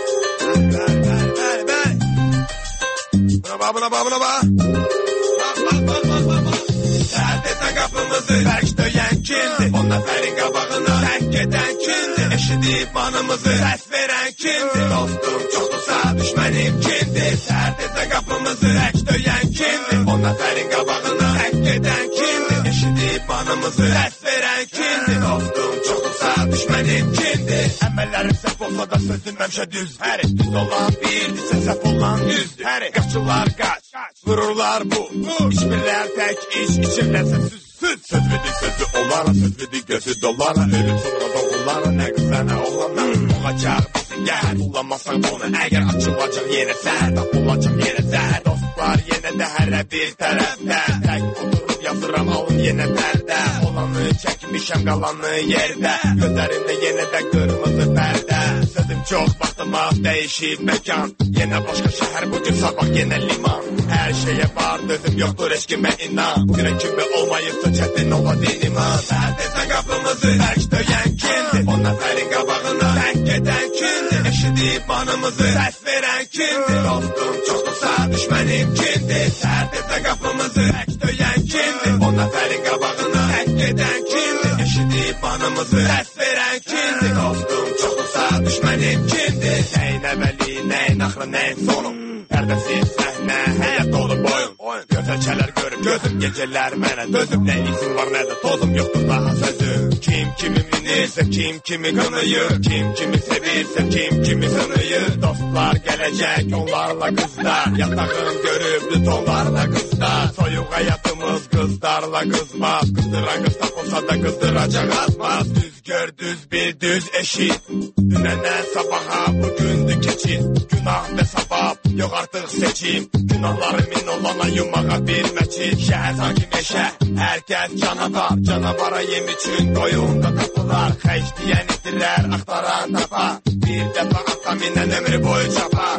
Sərdesən qapımızı bərk döyən kimdir? On nəfərin qabağına tək gedən kimdir? Eşidib manımızı səs verən kimdir? Dostum çoxdursa düşmənim kimdir? Sərdesən qapımızı bərk döyən kimdir? On nəfərin qabağına tək gedən kimdir? Eşidib manımızı səs verən kimdir? Dostum çoxdursa düşmənim kimdir? Əməllərim səhv olsa da sözüm həmişə düz. Həri düz olan birdirsə səhv olan düzdür. Həri qaçırlar qaç, vururlar bu. İçmirlər tək iç, içirlərsə süz. Sözlüdük sözü olana, sözlüdük gözü dolana. Ölüm sonra da olana, nə qıza nə olana. Olacaq bizi gəl, kullanmasan onu. Əgər açılacaq yenə sər, tap olacaq yenə sər. Dostlar yenə də hərə bir tərəfdə. Tək oturub yazıram alın yenə pərdə. Olanı çəkmişəm qalanı yerdə. Gözlərimdə yenə də qırmızı pərdə. Sözüm çox vaxtıma dəyişib məkan. Yenə başqa şəhər, bugün sabah yenə liman. Hər şeyə var, dözüm yoxdur, eşkimə inan. Bugünə kimi olmayıbsa çətin oladır iman. Sərdesən qapımızı bərk döyən kimdir? On nəfərin qabağına tək gedən kimdir? Eşidib manımızı səs verən kimdir? Dostum çoxdursa düşmənim kimdir? Sərdesən qapımızı bərk döyən kimdir? On nəfərin qabağına tək gedən kimdir? Eşidib manımızı səs verən kimdir? Dostum çoxdursa düşmənim kimdir? Nəyin əvvəli, nəyin axırı, nəyin sonu? Pərdəsiz səhnə, həyat dolu boyun. Gözəlçələr görüb gözüm, gecələr mənə dözüb. Nə izin var, nə də tozum yoxdur daha sözüm. Kim kimi minirsə, kim kimi qınıyır. Kim kimi sevirsə, kim kimi sınıyır. Dostlar gələcək, onlarla qızlar. Yatağım görübdü tonlarla qızlar. Soyuq həyatımız qızlarla qızmaz. Qızdıran qız tapılsa da qızdıracaq azmaz. Düz gör, düz bil, düz eşit. Dünəndən sabaha bugündür keçid. Günah və savab, yox artıq seçim. Günahlarımın olana yumağa bir məçid. Şəhər sanki meşə, hər kəs canavar. Canavara yem üçün qoyunda tapılar. Xəyiş deyən itirər, axtaran tapar. Bir dəfə ata minən ömrü boyu çapar.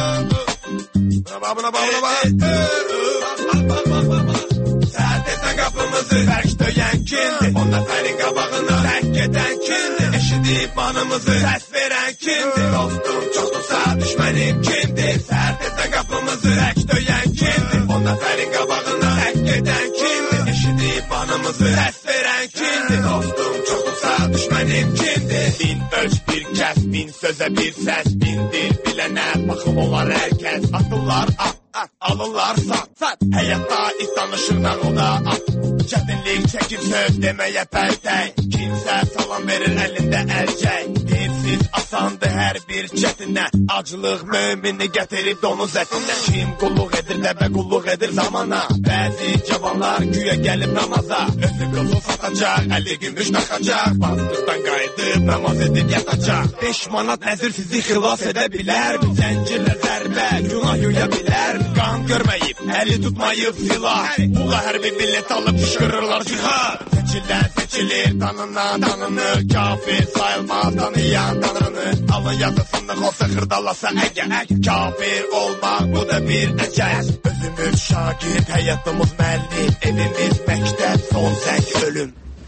Sərdesən qapımızı bərk döyən kimdir? On nəfərin qabağına tək gedən kimdir? Eşidib manımızı səs verən kimdir? Dostum çoxdursa düşmənim kimdir? Sərdesən qapımızı bərk döyən kimdir? On nəfərin qabağına tək gedən kimdir? Eşidib manımızı səs verən kimdir? Dostum çoxdursa düşmənim kimdir? Bin ölç bir kəs, bin sözə bir səs. Bin dil bilənə baxım olar hər kəs. Atırlar at, alırlar sat. Həyatda it danışır nağılda at. Çətinlik çəkir söz deməyə pərtək. Kimsə salam verir əlində əlcək. Deyirsin Sənsiz asandı hər bir çətinə. Acılıq mömini gətirib donuz ətinə. Kim qulluq edir nəbə qulluq edir zamana. Bəzi cavanlar güya gəlib namaza. Özü qızıl satacaq, 50 gümüş taxacaq. Bastıqdan qayıdıb namaz edib yatacaq. 5 manat nəzir sizi xilas edə bilər. Zəncirlə zərbə günah yuya bilər. Qan görməyib, əli tutmayıb silah. Ula hər bir bilet alıb qışqırırlar cihad. Seçilən seçilir, tanınan tanınır. Kafir sayılmaz tanıyan tanrını. Alın yazısında olsa xırdalasa əgər. Kafir olmaq bu da bir əcəz. Özümüz şagird, həyatımız müəllim. Evimiz məktəb, son zəng ölüm.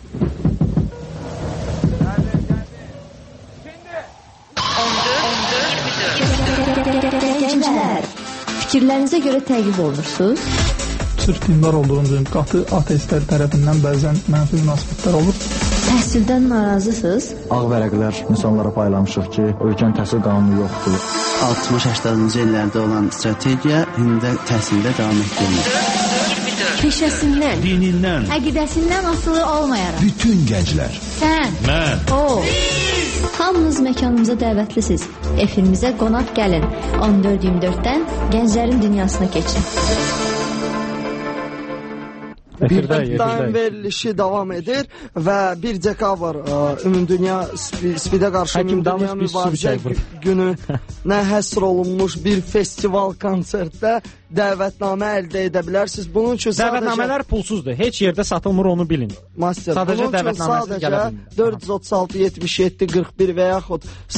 Fikirlərinizə görə təqib olunursunuz? Sırf dindar olduğum üçün qatı ateistlər tərəfindən bəzən mənfi münasibətlər olur. Təhsildən narazısınız? Ağ vərəqlər insanlara paylamışıq ki, ölkənin təhsil qanunu yoxdur. 60-80-cı illərdə olan strategiya indi də təhsildə davam etdirilir. Peşəsindən, dinindən, əqidəsindən asılı olmayaraq. Bütün gənclər. Sən, mən, o. Hamınız məkanımıza dəvətlisiniz. Efirimizə qonaq gəlin. 14-24-dən Gənclərin Dünyasına keçin. Bir daim verilişi davam edir və 1 dekabr Ümumdünya SPID-ə qarşı Ümumdünya Mübarizə gününə həsr olunmuş bir festival konsertdə dəvətnamə əldə edə bilərsiniz. Bunun üçün dəvətnamələr pulsuzdur. Heç yerdə satılmır, onu bilin. Master, bunun üçün sadəcə 436-77-41 və yaxud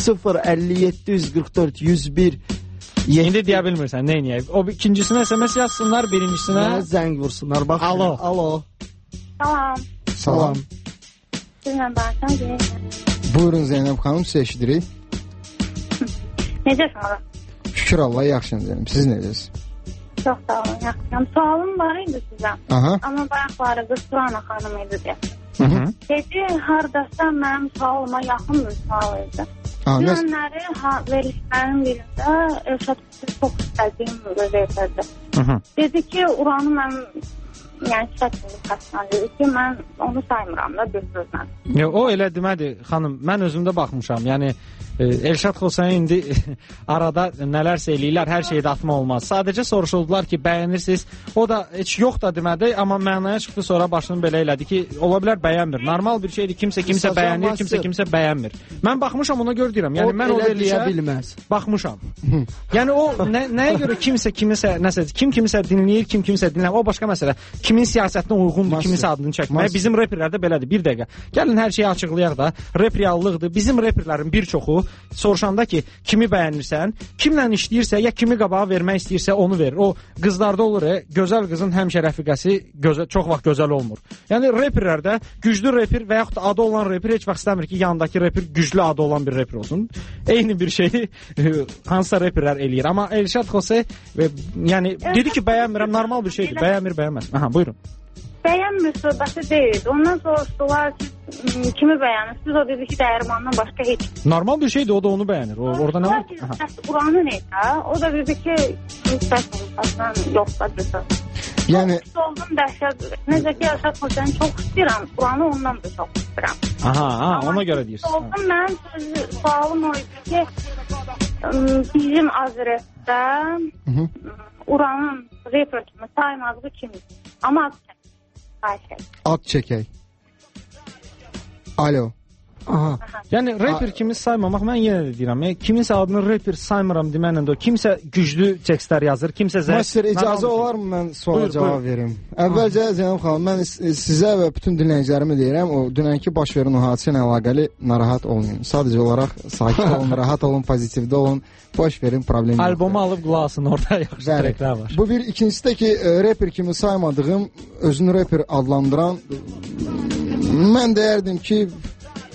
057-144-101 İndi deyə bilmirsən, nə inəyək? O ikincisinə SMS yazsınlar, birincisinə zəng vursunlar. Bax, alo. Alo. Salam. Salam. Sizlə danışan Zeynəb. Buyurun Zeynəb xanım, siz eşidirik. Necəsən? Şükür Allah, yaxşıyım Zeynəb. Siz necəsiniz? Çox sağ olun, yaxşıyım. Sualım var idi sizə. Aha. Amma bayaqları qız Surana xanım idi deyə. Dedi, haradasa mənim sualıma yaxın bir sual idi. Dünənləri verilişlərin birində Elşad çox istədiyim verdirdi. Dedi ki, uranı mən dedi ki, mən onu saymıram da bir sözlə. O elə demədi, xanım, mən özümdə baxmışam. Yəni Elşad Xosayn indi arada nələrsə eləyirlər, hər şeydə atma olmaz. Sadəcə soruşuldular ki, bəyənirsiniz. O da heç yox da demədi, amma mənaya çıxdı, sonra başını belə elədi ki, ola bilər bəyənmir. Normal bir şeydir, kimsə bəyənir, kimsə bəyənmir. Mən baxmışam, ona görə deyirəm. Yəni mən o verilişə baxmışam. Yəni o nəyə görə kimsə nəsə, kimsə dinləyir, kimsə dinləmir. O başqa məsələ. Kimin siyasətinə uyğundur, kiminsə adını çəkməyə. Bizim reperlərdə belədir. Bir dəqiqə. Gəlin hər şeyi açıqlayaq da. Rep reallıqdır. Bizim reperlərin bir çoxu soruşanda ki, kimi bəyənirsən, kimlə işləyirsə, ya kimi qabağa vermək istəyirsə, onu verir. O qızlarda olur, gözəl qızın həmişə rəfiqəsi çox vaxt gözəl olmur. Yəni reperlərdə güclü reper və yaxud adı olan reper heç vaxt istəmir ki, yanındakı reper güclü adı olan bir reper olsun. Eyni bir şeyi hansısa reperlər eləyir. Amma Elşad Xosey yəni dedi ki, bəyənmirəm, normal bir şeydir. Bəyənmir, bəyənməz. Aha, buyurun. Bəyənmir söhbəti deyil. Ondan soruşdular ki, kimi bəyənirsiniz? O dedi ki, dəyirmandan başqa heç. Normal bir şeydir, o da onu bəyənir. Orada nə var? Uranı neysə, o da dedi ki, yoxdadır. Yəni oldum dəhşət. Necə ki, Elşad Xoseyni çox istəyirəm. Uranı ondan da çox istəyirəm. Aha, ona görə deyirsən. Oldum, mənim sualım o idi ki, bizim Azrətdə uranın reper kimi saymazlığı kimdir? Amma ad çəkək. Alo. Aha. Yəni reper kimi saymamaq, mən yenə də deyirəm, kiminsə adını reper saymıram deməklə də o, kimsə güclü tekstlər yazır, kimsə zəif. Master, icazə olarmı mən suala cavab verim? Əvvəlcə Zeynəb xanım, mən sizə və bütün dinləyicilərimə deyirəm, o dünənki baş verən o hadisə ilə əlaqəli narahat olmayın. Sadəcə olaraq sakit olun, rahat olun, pozitivdə olun, boş verin, problem yoxdur. Albomu alıb qulaq asın, orada yaxşı treklər var. Bu bir, ikincisi də ki, reper kimi saymadığım, özünü reper adlandıran, mən deyərdim ki,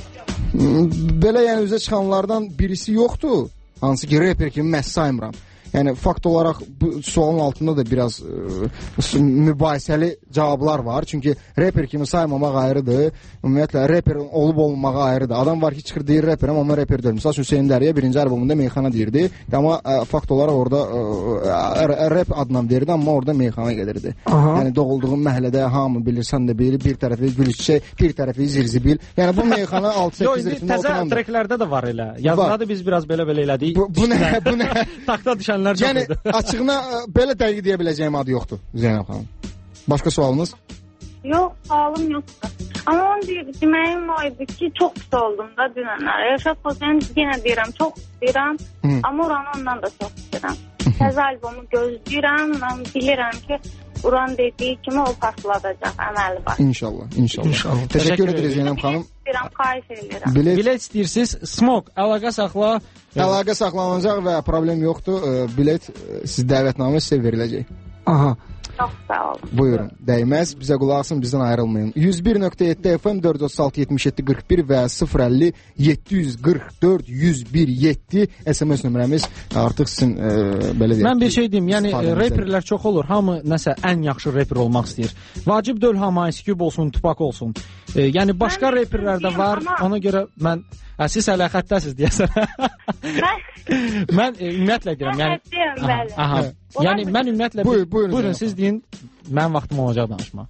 belə yəni üzə çıxanlardan birisi yoxdur. Hansı ki, reper kimi məhz saymıram. Yəni fakt olaraq bu sualın altında da biraz mübahisəli cavablar var. Çünki reper kimi saymamaq ayrıdır. Ümumiyyətlə reper olub olmamaq ayrıdır. Adam var ki, çıxır deyir reperəm, amma reper deyil. Məsəl üçün Hüseyn Dəriyə birinci albomunda meyxana deyirdi. Amma fakt olaraq orada rap adından verirdi, amma orada meyxana gelirdi. Yəni doğulduğun məhəllədə hamı bilirsən də bilir, bir tərəfi gülüşçək, bir tərəfi zirzibil. Yəni bu meyxana 6-8 ritmində oturandır. Təzə treklərdə də var elə. Yazılarda biz biraz belə elədik. Bu nə? Taxta düşənlər çox idi. Yəni açığına belə dəqiq deyə biləcəyim adı yoxdur Zeynəb xanım. Başqa sualınız? Yox, sualım yoxdur. Amma onu deməyim o idi ki, çox pis oldum da dünənlər. Rəşad Xocayan yenə deyirəm, çox istəyirəm. Amma Uranı ondan da çox istəyirəm. Təzə albomu gözləyirəm. Mən bilirəm ki, Uran dediyi kimi o partladacaq, əməli var. İnşallah. Təşəkkür ederiz Zeynəb xanım. İstəyirəm, xahiş edirəm. Bilet istəyirsiniz, Smoke, əlaqə saxla. Əlaqə saxlanacaq və problem yoxdur. Bilet siz dəvətnamə sizə veriləcək. Çox sağ olun. Buyurun, dəyməz. Bizə qulaq asın, bizdən ayrılmayın. 101.7 FM 436 77 41 və 050 744 101 7 SMS nömrəmiz artıq sizin belə deyək. Mən bir şey deyim, yəni reperlər çox olur. Hamı nəsə ən yaxşı reper olmaq istəyir. Vacib deyil hamı Ice Cube olsun, Tupac olsun. Yəni başqa reperlər də var. Ona görə mən siz hələ xəttəsiz deyəsən. Mən ümumiyyətlə deyirəm, yəni yəni mən ümumiyyətlə buyurun siz deyin, mənim vaxtım olacaq danışmaq.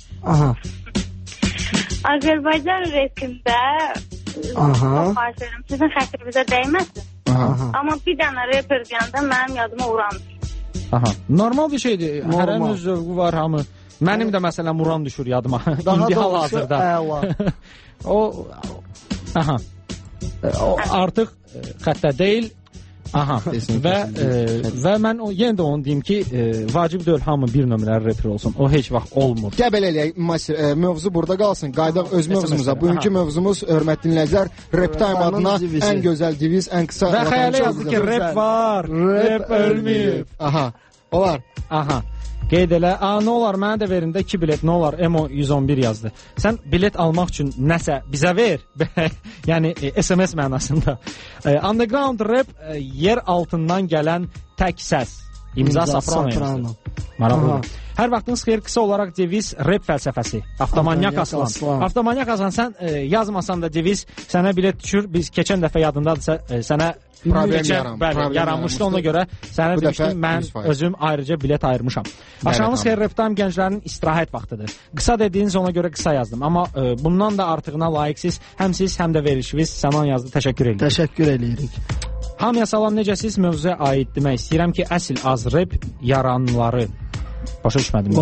Azərbaycan repində xahiş edirəm, sizin xətrinizə dəyməsin. Amma bir dənə reper deyəndə mənim yadıma Urandır. Normal bir şeydir. Hərənin öz zövqü var, hamı. Mənim də məsələn Uran düşür yadıma. İndi hal-hazırda. O artıq xəttə deyil. Və mən yenə də onu deyim ki, vacib deyil hamı bir nömrəli reper olsun. O heç vaxt olmur. Gəl belə eləyək, mövzu burada qalsın. Qaydaq öz mövzumuza. Bugünkü mövzumuz, hörmətli dinləyicilər, Rap Time adına ən gözəl diviz, ən qısa. Və xəyalə yazdı ki, rap var, rap ölməyib. Olar. Qeyd elə, nə olar, mənə də verin də 2 bilet, nə olar, Emo 111 yazdı. Sən bilet almaq üçün nəsə bizə ver, yəni SMS mənasında. Underground rap, yer altından gələn tək səs, imza Safranov. Maraqlıdır. Hər vaxtınız xeyir, qısa olaraq deviz rap fəlsəfəsi. Avtomanyak Aslan. Avtomanyak Aslan, sən yazmasan da deviz sənə bilet düşür. Biz keçən dəfə yadındadırsa sənə problem yaranmışdı. Ona görə sənə demişdim, mən özüm ayrıca bilet ayırmışam. Aşağımız xeyir, Rap Time gənclərinin istirahət vaxtıdır. Qısa dediyiniz ona görə qısa yazdım. Amma bundan da artığına layiqsiz. Həm siz, həm də verişiniz. Səman yazdı, təşəkkür edirik. Təşəkkür edirik. Hamıya salam, necəsiz? Mövzuya aid demək istəyirəm ki, əsl az rap yaranları. Başa düşmədim.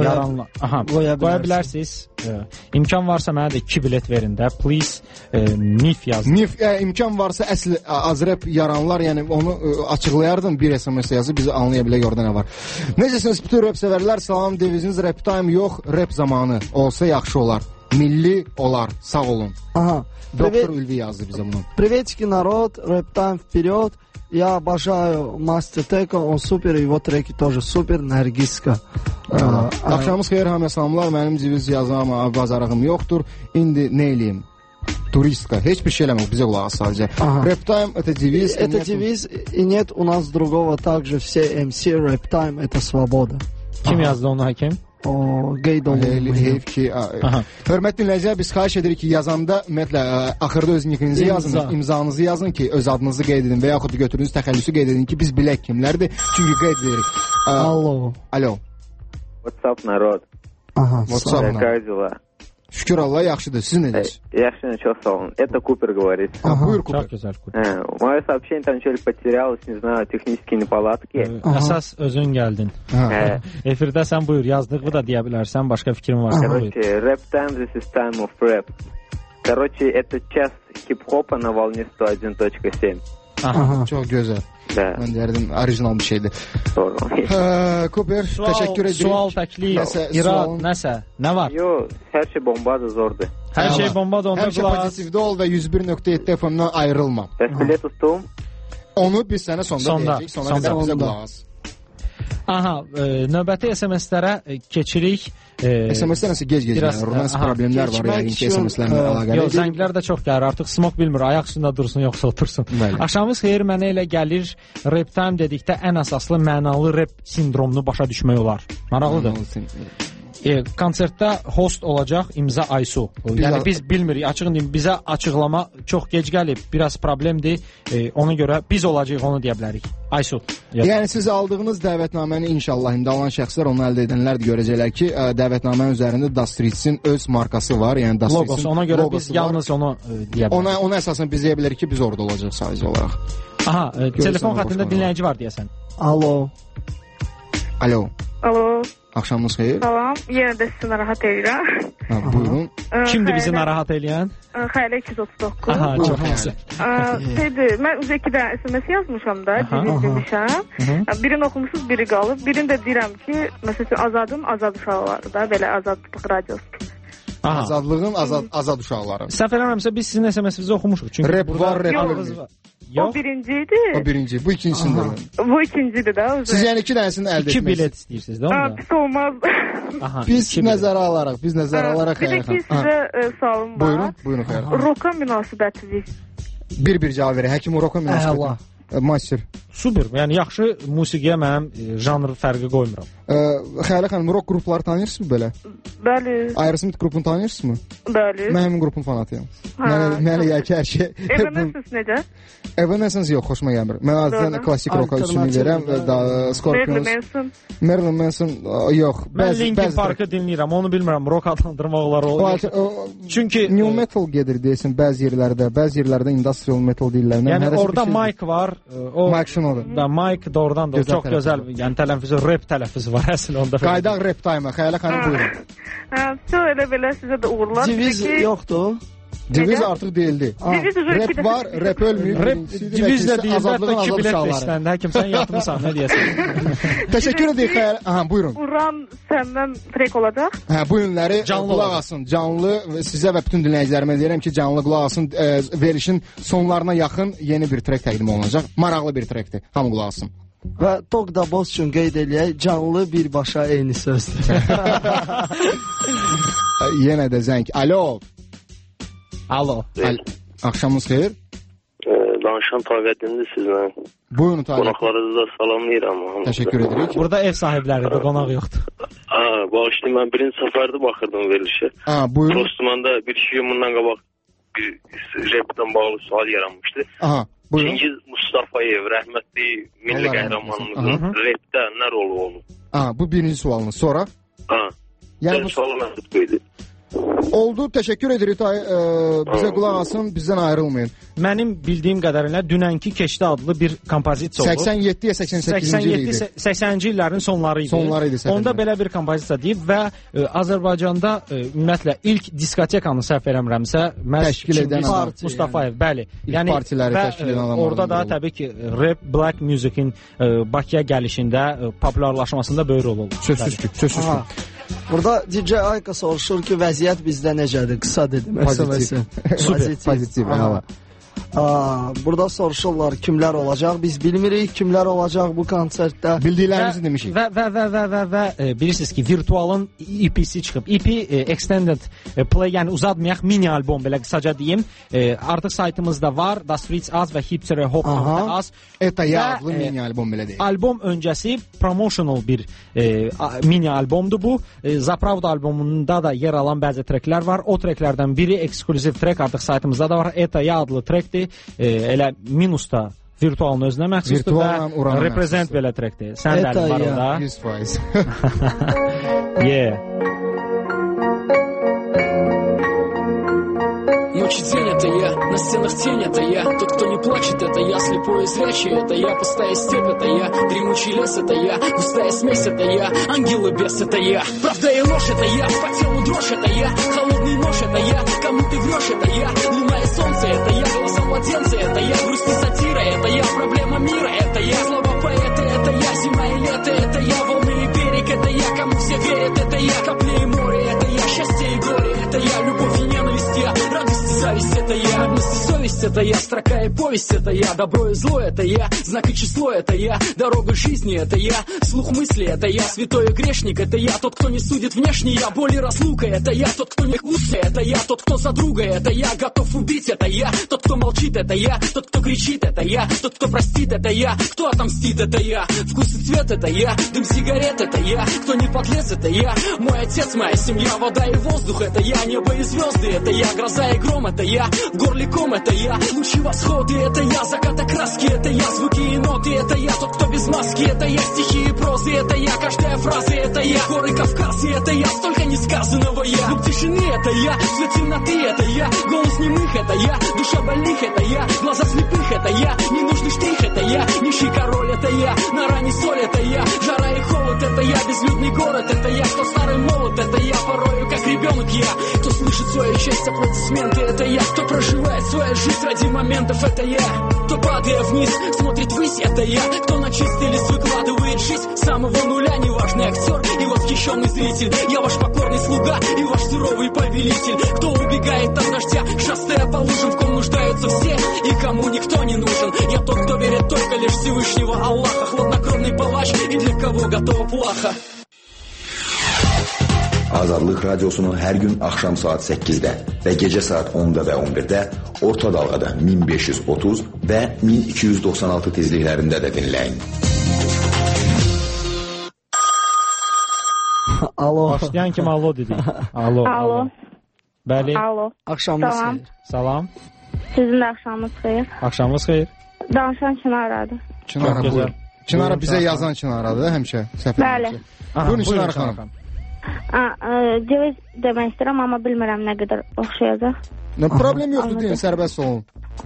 Qoya bilərsiniz. İmkan varsa mənə də 2 bilet verin də. Please, NIF yazın. NIF, imkan varsa əsl azrep yaranlar, yəni onu açıqlayardım, bir SMS yazı bizi anlaya bilək, orada nə var. Necəsiniz bütün rap sevərlər? Salam, deviziniz Rap Time yox, rap zamanı olsa yaxşı olar. Milli olar, sağ olun. Doktor Ülvi yazdı bizə bunu. Приветики, народ, Rap Time вперед. Я обожаю Master Teka, он супер, его треки тоже супер, Nargiska. Axşamınız xeyir, hamıya salamlar. Mənim civiz yazam, bazarığım yoxdur. İndi nə eləyim? Turistka. Heç bir şey eləmək, bizə qulaq sadəcə. Rap Time, это девиз. Это девиз, и нет у нас другого, также все MC, Rap Time, это свобода. Kim yazdı onu, Hakim? Qeyd olunur. Heyf ki, hörmətli dinləyicilər, biz xahiş edirik ki, yazanda ümumiyyətlə axırda öz nikinizi yazın, imzanızı yazın ki, öz adınızı qeyd edin və yaxud götürdüyünüz təxəllüsü qeyd edin ki, biz bilək kimlərdir. Çünki qeyd edirik. Alo. What's up, narod? What's up, Как дела? Şükür Allah, yaxşıdır. Siz necəsiniz? Yaxşı, çox sağ olun. Это Купер говорит. Buyur, Купер. Çok güzel, Купер. Мое сообщение там что-ли потерялось, не знаю, технические неполадки. Əsas özün gəldin. Efirdə sən buyur, yazdığı da deyə bilərsən, başqa fikrin varsa buyur. Короче, Rap Time, this is time of rap. Короче, это час хип-хопа на волне 101.7. Çox gözəl. Mən deyərdim, orijinal bir şeydir. Doğru. Kuper, təşəkkür edirik. Sual, təklif, irad, nəsə, nə var? Yo, hər şey bombadır, zordur. Hər şey bombadır, onda qulaq as. Həmişə pozitivdə ol və 101.7 FM-dan ayrılma. Bəs bilet tutdum? Onu biz sənə sonda deyəcək, sonra bizə qulaq as. Aha, növbəti SMS-lərə keçirik. SMS-lər nəsə gec gəlir. Nəsə problemlər var yəni ki, SMS-lərlə əlaqəli. Yox, zənglər də çox gəlir. Artıq Smok bilmir, ayaq üstündə dursun yoxsa otursun. Axşamınız xeyir, mənə elə gəlir, rap time dedikdə ən əsaslı mənalı rap sindromunu başa düşmək olar. Maraqlıdır. Konsertdə host olacaq İmza Aysu. Yəni biz bilmirik, açığın deyim, bizə açıqlama çox gec gəlib, biraz problemdir. Ona görə biz olacağıq, onu deyə bilərik. Aysu. Yəni siz aldığınız dəvətnaməni inşallah indi alan şəxslər, onu əldə edənlər də görəcəklər ki, dəvətnamənin üzərində Das Streets'in öz markası var. Yəni Das Streets'in logosu. Ona görə biz yalnız onu deyə bilərik. Ona əsasən biz deyə bilərik ki, biz orada olacağıq sadəcə olaraq. Aha, telefon xəttində dinləyici var deyəsən. Alo. Alo. Alo. Axşamınız xeyir. Salam, yenə də sizi narahat edirəm. Buyurun. Kimdir bizi narahat eləyən? Xəylə 239. Aha, çox yaxşı. Mən üzə 2 dənə SMS yazmışam da, demişəm. Birini oxumuşuz, biri qalıb. Birini də deyirəm ki, məsələn, Azadın azad uşaqları da, belə Azadlıq radiosu. Azadlığın azad uşaqları. Səhv eləmirəmsə biz sizin SMS-inizi oxumuşuq. Çünki rap var, rap var. O birinciydi. O birinci, bu ikincisinde. Bu ikincidir de. Siz yani 2 tanesini elde etmez. 2 bilet istiyorsunuz değil mi? Pis olmaz. Aha, biz nəzərə alaraq, Bir de ki sizə sualım var. Buyurun xeyr. Roka münasibətiniz. Bir cavab verin. Həkim Roka münasibəti. Master. Super. Yəni yaxşı musiqiyə mənim janr fərqi qoymuram. Xəyala xanım, rock qrupları tanıyırsınız belə? Bəli. Aerosmith qrupunu tanıyırsınızmı? Bəli. Mən həmin qrupun fanatıyam. Mənə yəni ki, hər şey. Evanescence necə? Evanescence yox, xoşuma gəlmir. Mən azdan klassik rock-a üstünlük verirəm. Scorpions. Marilyn Manson yox. Mən Linkin Park'ı dinləyirəm, onu bilmirəm. Rock adlandırmaq olar o. Çünki new metal gedir deyəsən bəzi yerlərdə industrial metal deyirlər. Yəni orada Mike var. Mike Shinoda. Da Mike doğrudan da çox gözəl. Yəni tələffüzü rap tələffüzü var əsl onda. Qaydaq rap time. Xəyala xanım buyurun. Elə belə sizə də uğurlar. Diviz yoxdur. Diviz artıq deyildi. Rap var, rap ölmür. Diviz də deyil, hətta 2 bilet beşləndə. Həkim sən yatmısan, nə deyəsən? Təşəkkür edik xəyal. Aha, buyurun. Uran səndən trek olacaq. Bu günləri qulaq asın. Canlı sizə və bütün dinləyicilərimə deyirəm ki, canlı qulaq asın. Verilişin sonlarına yaxın yeni bir trek təqdim olunacaq. Maraqlı bir trekdir. Hamı qulaq asın. Və Togda Boz üçün qeyd eləyək, canlı birbaşa eyni sözdür. Yenə də zəng. Alo. Alo. Axşamınız xeyir. Danışan Taqəddindir sizlə. Buyurun Taqəddin. Qonaqlarınızı da salamlayıram. Təşəkkür edirik. Burada ev sahibləridir, qonaq yoxdur. Bağışlayın, mən birinci səfərdə baxırdım verilişə. Buyurun. Dostumanda bir kişi bundan qabaq bir repdən bağlı sual yaranmışdı. Buyurun. Çingiz Mustafayev, rəhmətli milli qəhrəmanımızın repdə nə rolu olub? Bu birinci sualınız. Sonra? Yəni bu sualı məhdud qoydu. Oldu, təşəkkür edirik. Bizə qulaq asın, bizdən ayrılmayın. Mənim bildiyim qədərilə dünənki Keçdi adlı bir kompozisiya oldu. 87-yə 88-ci il idi. 80-ci illərin sonları idi. Onda belə bir kompozisiya deyib və Azərbaycanda ümumiyyətlə ilk diskotekanı səhv eləmirəmsə təşkil edən Mustafayev, bəli. Yəni partiləri təşkil edən adamlar. Orada da təbii ki, rap, black music-in Bakıya gəlişində, popularlaşmasında böyük rol oldu. Sözsüz ki. Burada DJ Ayka soruşur ki, vəziyyət bizdə necədir? Qısa dedim. Pozitiv. Burada soruşurlar kimlər olacaq. Biz bilmirik kimlər olacaq bu konsertdə. Bildiklərimizi demişik. Və bilirsiniz ki, Virtualın EP-si çıxıb. EP Extended Play, yəni uzatmayaq mini albom belə qısaca deyim. Artıq saytımızda var. Das Streets az və Hipster Hop.az. Eta adlı mini albom belə deyil. Albom öncəsi promotional bir mini albomdur bu. Zapravda albomunda da yer alan bəzi treklər var. O treklərdən biri ekskluziv trek artıq saytımızda da var. Eta adlı trekdir. Elə minusda Virtualın özünə məxsusdur və represent belə trekdir. Sən də var orada. 100%. Ночь и день это я, на стенах тень это я. Тот, кто не плачет, это я, слепой и зрячий это я. Пустая степь это я, дремучий лес это я. Густая смесь это я, ангел и бес это я. Правда и ложь это я, по телу дрожь это я. Холодный нож это я, кому ты врешь это я. Луна и солнце это я, глаза младенца это я. Грусть и сатира это я, проблема мира это я. Слова поэта это я, зима и лето это я. Волны и берег это я, кому все верят это я. Капли и море это я, счастье и горе это я. Любовь и ненависть я, радость и зависть это я. Одность и совесть совесть это я, строка и повесть это я, добро и зло это я, знак и число это я, дорога жизни это я, слух мысли это я, святой и грешник это я, тот, кто не судит внешне, я, боль и разлука это я, тот, кто не вкусный это я, тот, кто за друга это я, готов убить это я, тот, кто молчит это я, тот, кто кричит это я, тот, кто простит это я, кто отомстит это я, вкус и цвет это я, дым сигарет это я, кто не подлец это я, мой отец, моя семья, вода и воздух это я, небо и звезды это я, гроза и гром это я, в горле ком это я, лучи восходы это я, заката краски это я, звуки и ноты это я, тот, кто без маски это я, стихи и прозы это я, каждая фраза это я, горы Кавказы это я, столько несказанного я, звук тишины это я, цвет темноты это я, голос немых это я, душа больных это я, глаза слепых это я, ненужный штрих это я, нищий король это я, на ране соль это я, жара и холод это я, безлюдный город это я, кто старый молод это я, порою как ребенок я, кто слышит свою честь, аплодисменты это я, кто проживает свою жизнь ради моментов это я, кто падая вниз, смотрит ввысь это я, кто на чистый лист выкладывает жизнь с самого нуля, неважный актер и восхищенный зритель, я ваш покорный слуга и ваш суровый повелитель, кто убегает от дождя, шастая по лужам, в ком нуждаются все и кому никто не нужен, я тот, кто верит только лишь Всевышнего Аллаха, хладнокровный палач и для кого готова плаха. Azadlıq Radiosu'nun hər gün axşam saat 8-də və gecə saat 10-da və 11-də orta dalğada 1530 və 1296 tezliklərində də dinləyin. Alo. Başlayan kim alo dedik. Alo. Alo. Bəli. Alo. Axşamınız xeyir. Salam. Sizin də axşamınız xeyir. Axşamınız xeyir. Danışan Çinaradır. Çinara buyur. Çinara bizə yazan Çinaradır həmişə. Bəli. Buyurun Çinara xanım. Ceviz demək istəyirəm, amma bilmirəm nə qədər oxşayacaq. Problem yoxdur, deyin, sərbəst olun.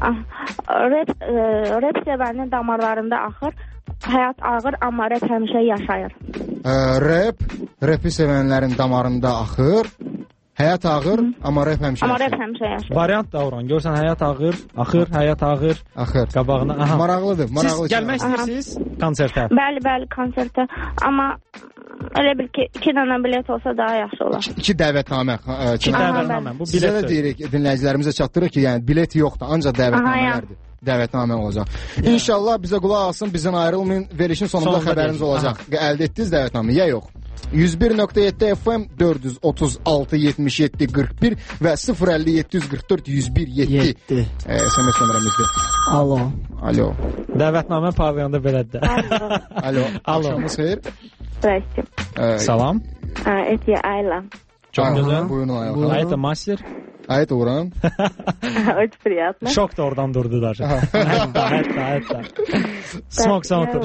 Rap sevənin damarlarında axır, həyat ağır, amma rap həmişə yaşayır. Rapi sevənlərin damarında axır, həyat ağır, amma rap həmişə yaşayır. Amma rap həmişə yaşayır. Variant da oran, görsən həyat ağır, axır, həyat ağır. Axır. Qabağına, aha. Maraqlıdır, maraqlı. Siz gəlmək istəyirsiniz konsertə? Bəli, konsertə, amma elə bil ki, 2 dənə bilet olsa daha yaxşı olar. 2 dəvətnamə. 2 dəvətnamə, bu biletdir. Sizə də deyirik, dinləyicilərimizə çatdırırıq ki, yəni bilet yoxdur, ancaq dəvətnamələrdir. Dəvətnamə olacaq. İnşallah bizə qulaq alsın, bizdən ayrılmayın. Verilişin sonunda xəbəriniz olacaq. Əldə etdiniz dəvətnamə, ya yox? 101.7 FM 436 77 41 və 050 744 101 7 SMS nömrəmizdir. Alo. Dəvətnamə parlayanda belədir. Alo. Axşamınız xeyir. Здрасте. Салам. Это я Айла. Buyurun Ayla. А это мастер. А это Уран. Очень приятно. Шок da oradan durdu даже. Это. Смог саундер.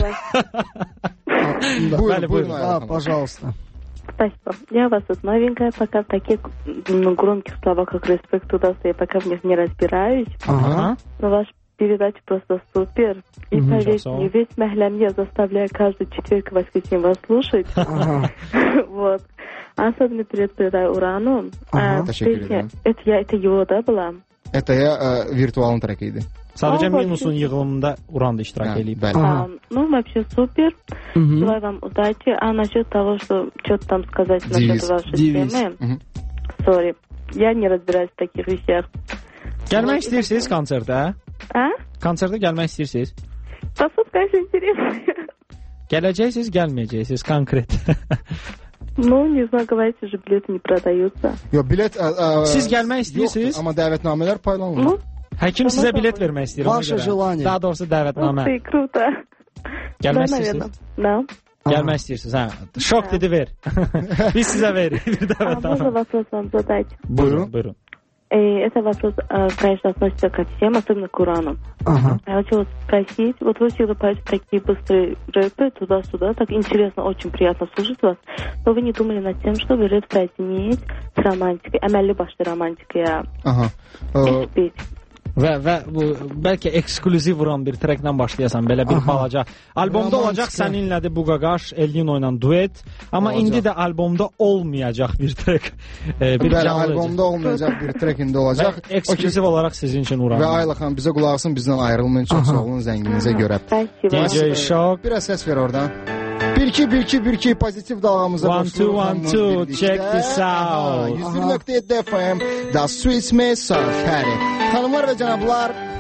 Бuyurun Ayla. Пожалуйста. Спасибо. Я у вас тут новенькая, пока в таких громких словах, как респект туда-сюда, я пока в них не разбираюсь. Ага. Но ваш передача просто супер. И поверьте мне, весь Махлям я заставляю каждый четверг и воскресенье вас слушать. Вот. Особенно передаю Урану. Песня, это его, да, была? Это я виртуальный трек idi. Sadece Minus'un yığılımında Uran da iştirak edip. Ну, вообще супер. Желаю вам удачи. А насчет того, что что-то там сказать насчет вашей темы. Sorry. Я не разбираюсь в таких вещах. Gəlmək istəyirsiniz konsertə? Konsertə gəlmək istəyirsiniz? Послушать, конечно, интересно. Gələcəksiniz, gəlməyəcəksiniz konkret. Ну, не знаю, говорите же, билеты не продаются. Bilet siz gəlmək istəyirsiniz? Amma dəvətnamələr paylanmır. Həkim sizə bilet vermək istəyir. Vaše желание. Daha doğrusu dəvətnamə. Ух ты, круто. Gəlmək istəyirsiniz? Да. Gəlmək istəyirsiniz, hə. Şok dedi ver. Biz sizə veririk bir dəvətnamə. Можно вопрос вам задать? Buyurun. Это вопрос, конечно, относится ко всем, особенно к Урану. Я хотела спросить, вот вы всегда поете такие быстрые рэпы, туда-сюда, так интересно, очень приятно слушать вас, но вы не думали над тем, чтобы рэп соединить с романтикой, əməlli başlı romantikaya спеть? Və bu bəlkə ekskluziv vuran bir treklə başlayasan, belə bir balaca. Albomda olacaq səninlədir bu qaqaş, Elnino ilə duet, amma indi də albomda olmayacaq bir trek. Bəli, albomda olmayacaq bir trek indi olacaq. Ekskluziv olaraq sizin üçün Uran. Və Ayla xanım bizə qulaq asın, bizdən ayrılmayın, çox sağ olun zənginizə görə. DJ Shock. Biraz səs ver oradan. 1-2 pozitiv dalğamıza qoşulun. 1-2 check this out. 101.7 FM, The Sweet Message. Xanımlar və cənablar,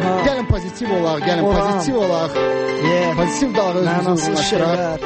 Gəlin pozitiv olaq, pozitiv olaq. Pozitiv dalğa özümüzü uğurlaşdıraq.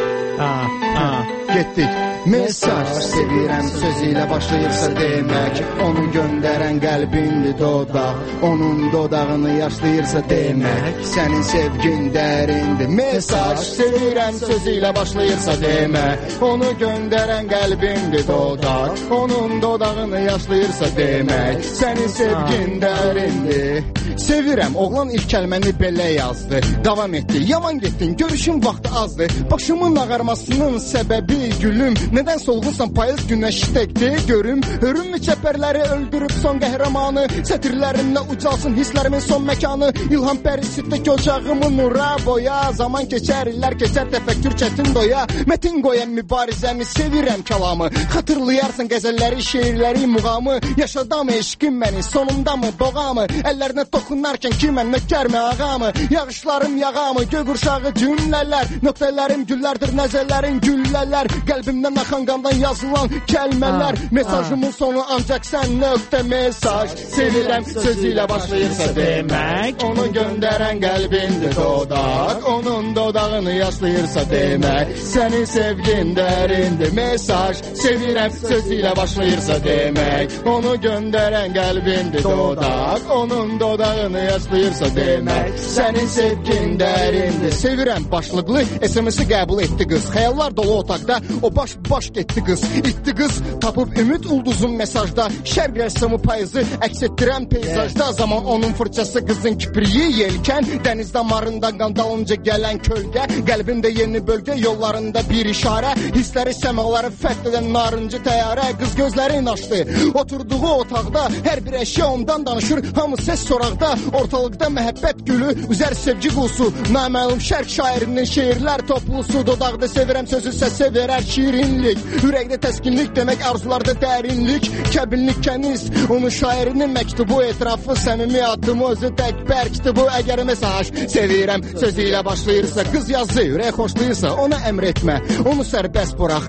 Getdik. Mesaj sevirəm sözüyle başlayırsa demək, onu göndərən qəlbindir dodaq, onun dodağını yaşlayırsa demək, sənin sevgin dərindir. Mesaj sevirəm sözüyle başlayırsa demək, onu göndərən qəlbindir dodaq, onun dodağını yaşlayırsa demək, sənin sevgin dərindir. Sevirəm, oğlan ilk kəlməni belə yazdı, davam etdi, yaman getdin, görüşün vaxtı azdı, başımın ağarmasının səbəbi gülüm, neden solğunsan payız güneşdəkdir görüm, hörümmü çəpərləri öldürüb son qəhrəmanı, sətirlərində ucalsın hisslərimin son məkanı, İlham pərisitdəki ocağımı nura boya, zaman keçər, illər keçər, təfəkkür çətin doya, mətin qoyan mübarizəmi, sevirəm kəlamı, xatırlayarsın qəzəlləri, şeirləri, muğamı, yaşadamı eşqim məni, sonundamı, boğamı, əllərinə toxunarkən ki mən nökərmi, ağamı, yağışlarım yağamı, göqurşağı cümlələr, nöqtələrim güllərdir, nəzərlərin güllələr, qəlbimdən axan qandan yazılan kəlmələr, mesajımın sonu ancaq sən nöqtə mesaj, sevirəm sözüyle başlayırsa demək, onu göndərən qəlbindir dodaq, onun dodağını yaşlayırsa demək, sənin sevgin dərindir. Mesaj sevirəm sözüyle başlayırsa demək, onu göndərən qəlbindir dodaq, onun dodağını yaşlayırsa demək, sənin sevgin dərindir. Sevirəm başlıqlı SMS-i qəbul etdi qız, xəyallar dolu otaqda o baş getdi qız, itdi qız, tapıb ümid ulduzun mesajda, şərq rəssamı payızı əks etdirən peyzajda, zaman onun fırçası qızın kipriyi yelkən, dəniz damarında qandalınca gələn kölgə, qəlbində yeni bölgə, yollarında bir işarə, hissləri səmaları fəth edən narıncı təyyarə, qız gözlərini açdı, oturduğu otaqda, hər bir əşya ondan danışır, hamı səs soraqda, ortalıqda məhəbbət gülü, üzər sevgi qusu, naməlum şərq şairinin şeirlər toplusu, dodaqda sevirəm sözü səsə verər şirinlik, ürəkdə təskinlik demək, arzularda dərinlik, kəbinlik kəniz, onun şairinin məktubu, etrafı səmimi addımı, özü tək bərkdir bu, əgər mesaj sevirəm sözüyle başlayırsa, qız yazı, ürək xoşlayırsa, ona əmr etmə, onu sərbəst bıraq,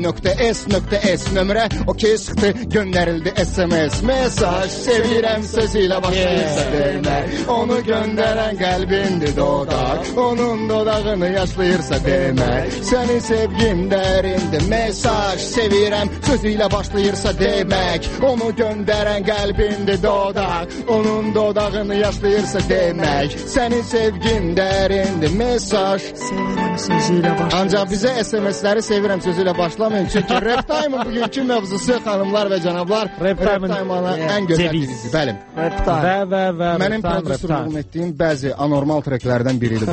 m.s.s nömrə, okey sıxdı, göndərildi SMS, mesaj sevirəm sözüyle başlayırsa demək, onu göndərən qəlbindir dodaq, onun dodağını yaşlayırsa demək, sənin sevgin dərindir. Mesaj sevirəm sözüyle başlayırsa demək, onu göndərən qəlbindir dodaq, onun dodağını yaşlayırsa demək, sənin sevgin dərindir. Mesaj sevirəm sözüyle başlayırsa, ancaq bizə SMS-ləri sevirəm sözüyle başlamayın, çünki Rap Time-ın bugünkü mövzusu xanımlar və cənablar, Rap Time-ın ən gözəl dirizi, bəli. Mənim prodüserluğum etdiyim bəzi anormal treklərdən biridir.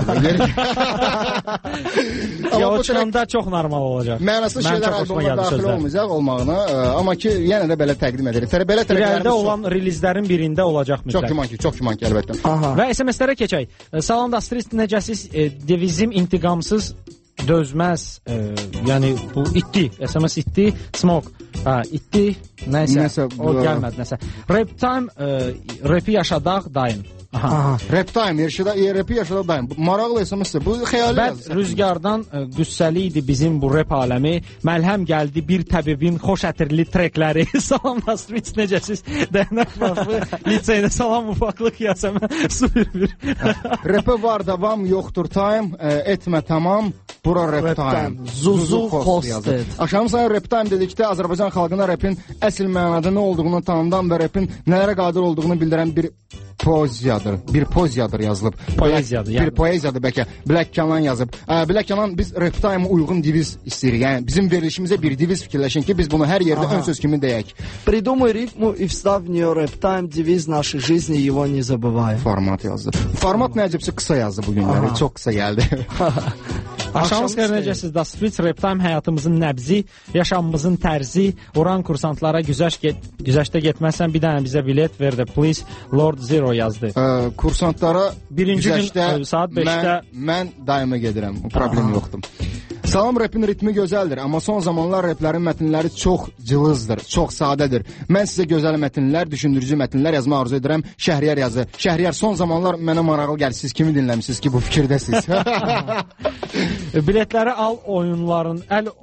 Ya o çınanda çox normal olacaq. Mənasız şeylər albomda daxil olmayacaq olmağına, amma ki yenə də belə təqdim edirik. Belə İrəlidə olan rilizlərin birində olacaq mütləq. Çox güman ki, əlbəttə. Və SMS-lərə keçək. Salam Dastris, necəsiz? Devizim intiqamsız dözməz, yəni bu itdi, SMS itdi, smoke, itdi, nəsə, o gəlmədi, nəsə. Rap Time, rapi yaşadaq daim. Rap Time, rapi yaşadaq daim. Maraqlı SMS-dir, bu xəyali yazı. Bəd rüzgardan qüssəli idi bizim bu rap aləmi, məlhəm gəldi bir təbibin xoş ətirli trekləri. Salam Dastris, necəsiz? Dəyənək rafı, liseydə salam ufaqlıq yasəmə, su bir. Rapə var, davam, yoxdur time, etmə tamam. Bura Rap Time. Zuzu Hosted. Axşam sayın Rap Time dedikdə Azərbaycan xalqına rapin əsl mənada nə olduğunu tanıdan və rapin nələrə qadir olduğunu bildirən bir poeziyadır. Bir poeziyadır yazılıb. Bir poeziyadır bəlkə. Black Canan yazıb. Black Canan biz Rap Time-a uyğun diviz istəyirik. Yəni bizim verilişimizə bir diviz fikirləşin ki, biz bunu hər yerdə ön söz kimi deyək. Придумай рифму и вставь в нее Rap Time, девиз нашей жизни, его не забывай. Format yazdı. Format nəcəbsə qısa yazdı bu günləri. Çox qısa gəldi. Axşamınız xeyir, necəsiz? Dastris, Rap Time həyatımızın nəbzi, yaşamımızın tərzi, Uran kursantlara güzəştə getməzsən bir dənə bizə bilet ver də, please, Lord Zero yazdı. Kursantlara birinci gün saat 5-də mən daima gedirəm, problem yoxdur. Salam rapin ritmi gözəldir, amma son zamanlar raplərin mətnləri çox cılızdır, çox sadədir. Mən sizə gözəl mətnlər, düşündürücü mətnlər yazma arzu edirəm. Şəhriyar yazı. Şəhriyar, son zamanlar mənə maraqlı gəlir. Siz kimi dinləmişsiniz ki, bu fikirdəsiniz? Biletləri al oyunların,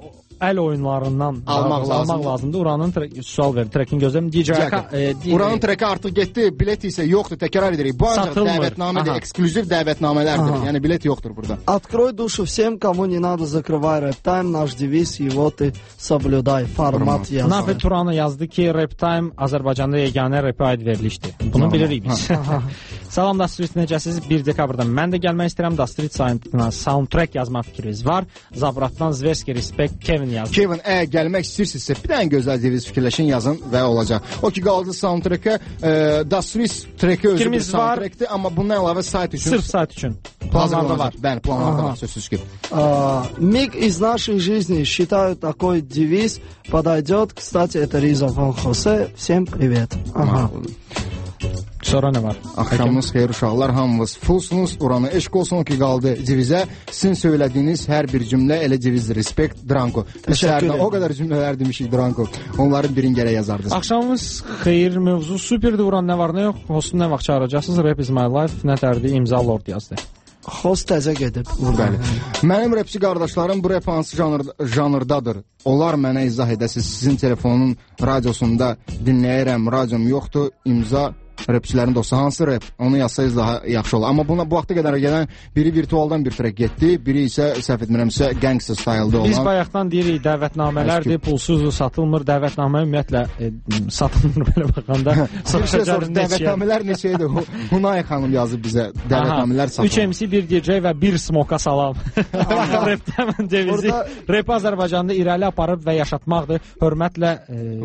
əl oyunlarından almaq lazımdır. Uranın sual verir, trekin gözləm. Uranın treki artıq getdi, bilet isə yoxdur, təkrar edirik. Bu ancaq dəvətnamədir, ekskluziv dəvətnamələrdir. Yəni bilet yoxdur burada. Открой душу всем, кому не надо, закрывай Рэп-Тайм. Наш девиз, его ты соблюдай. Format yazdı. Nafet Turanı yazdı ki, Рэp-Time Azərbaycanda yeganə rəpə aid verilişdir. Bunu bilirik biz. Salam Dastrit, necəsiz? 1 dekabrdan mən də gəlmək istəyirəm. Dastrit saytına soundtrack yazma fikriniz var. Zabratdan Zverski Respect Kevin yazdı. Kevin, gəlmək istəyirsinizsə bir dənə gözəl deviz fikirləşin, yazın və olacaq. O ki qaldı soundtrackə, Dastrit treki özü bir soundtrackdir, amma bundan əlavə sayt üçün. Sırf sayt üçün. Planlarda var. Bəli, planlarda var, sözsüz ki. Миг из нашей жизни, считаю, такой девиz подойдет. Кстати, это Риза Фон Хосе. Всем привет. Sonra nə var? Axşamınız xeyir uşaqlar, hamınız fullsunuz. Uranı eşq olsun ki qaldı divizə. Sizin söylədiyiniz hər bir cümlə elə divizdir. Respect Dranko. Təşəkkür. O qədər cümlələr demişik Dranko. Onların birini gərək yazardınız. Axşamınız xeyir, mövzu superdir. Uran nə var, nə yox? Hostu nə vaxt çağıracaqsınız? Rap is my life. Nə tərdi? İmza Lord yazdı. Host təzə gedib. Bəli. Mənim rapçi qardaşlarım bu rap hansı janrdadır? Onlar mənə izah edəsiniz. Sizin telefonun radiosunda dinləyirəm, radiom yoxdur. İmza rapçilərin dostu hansı rap? Onu yazsayız daha yaxşı olar. Amma buna bu vaxta qədər gələn biri virtualdan bir track getdi, biri isə səhv etmirəmsə gangster style'da olan. Biz bayaqdan deyirik dəvətnamələrdir, pulsuzdur, satılmır, dəvətnamə ümumiyyətlə satılmır belə baxanda. Dəvətnamələr neçəydir? Hunay xanım yazıb bizə dəvətnamələr satılır. 3 MC, 1 DJ və 1 smoka salam. Rap'dən devizi. Rap Azərbaycanda irəli aparıb və yaşatmaqdır. Hörmətlə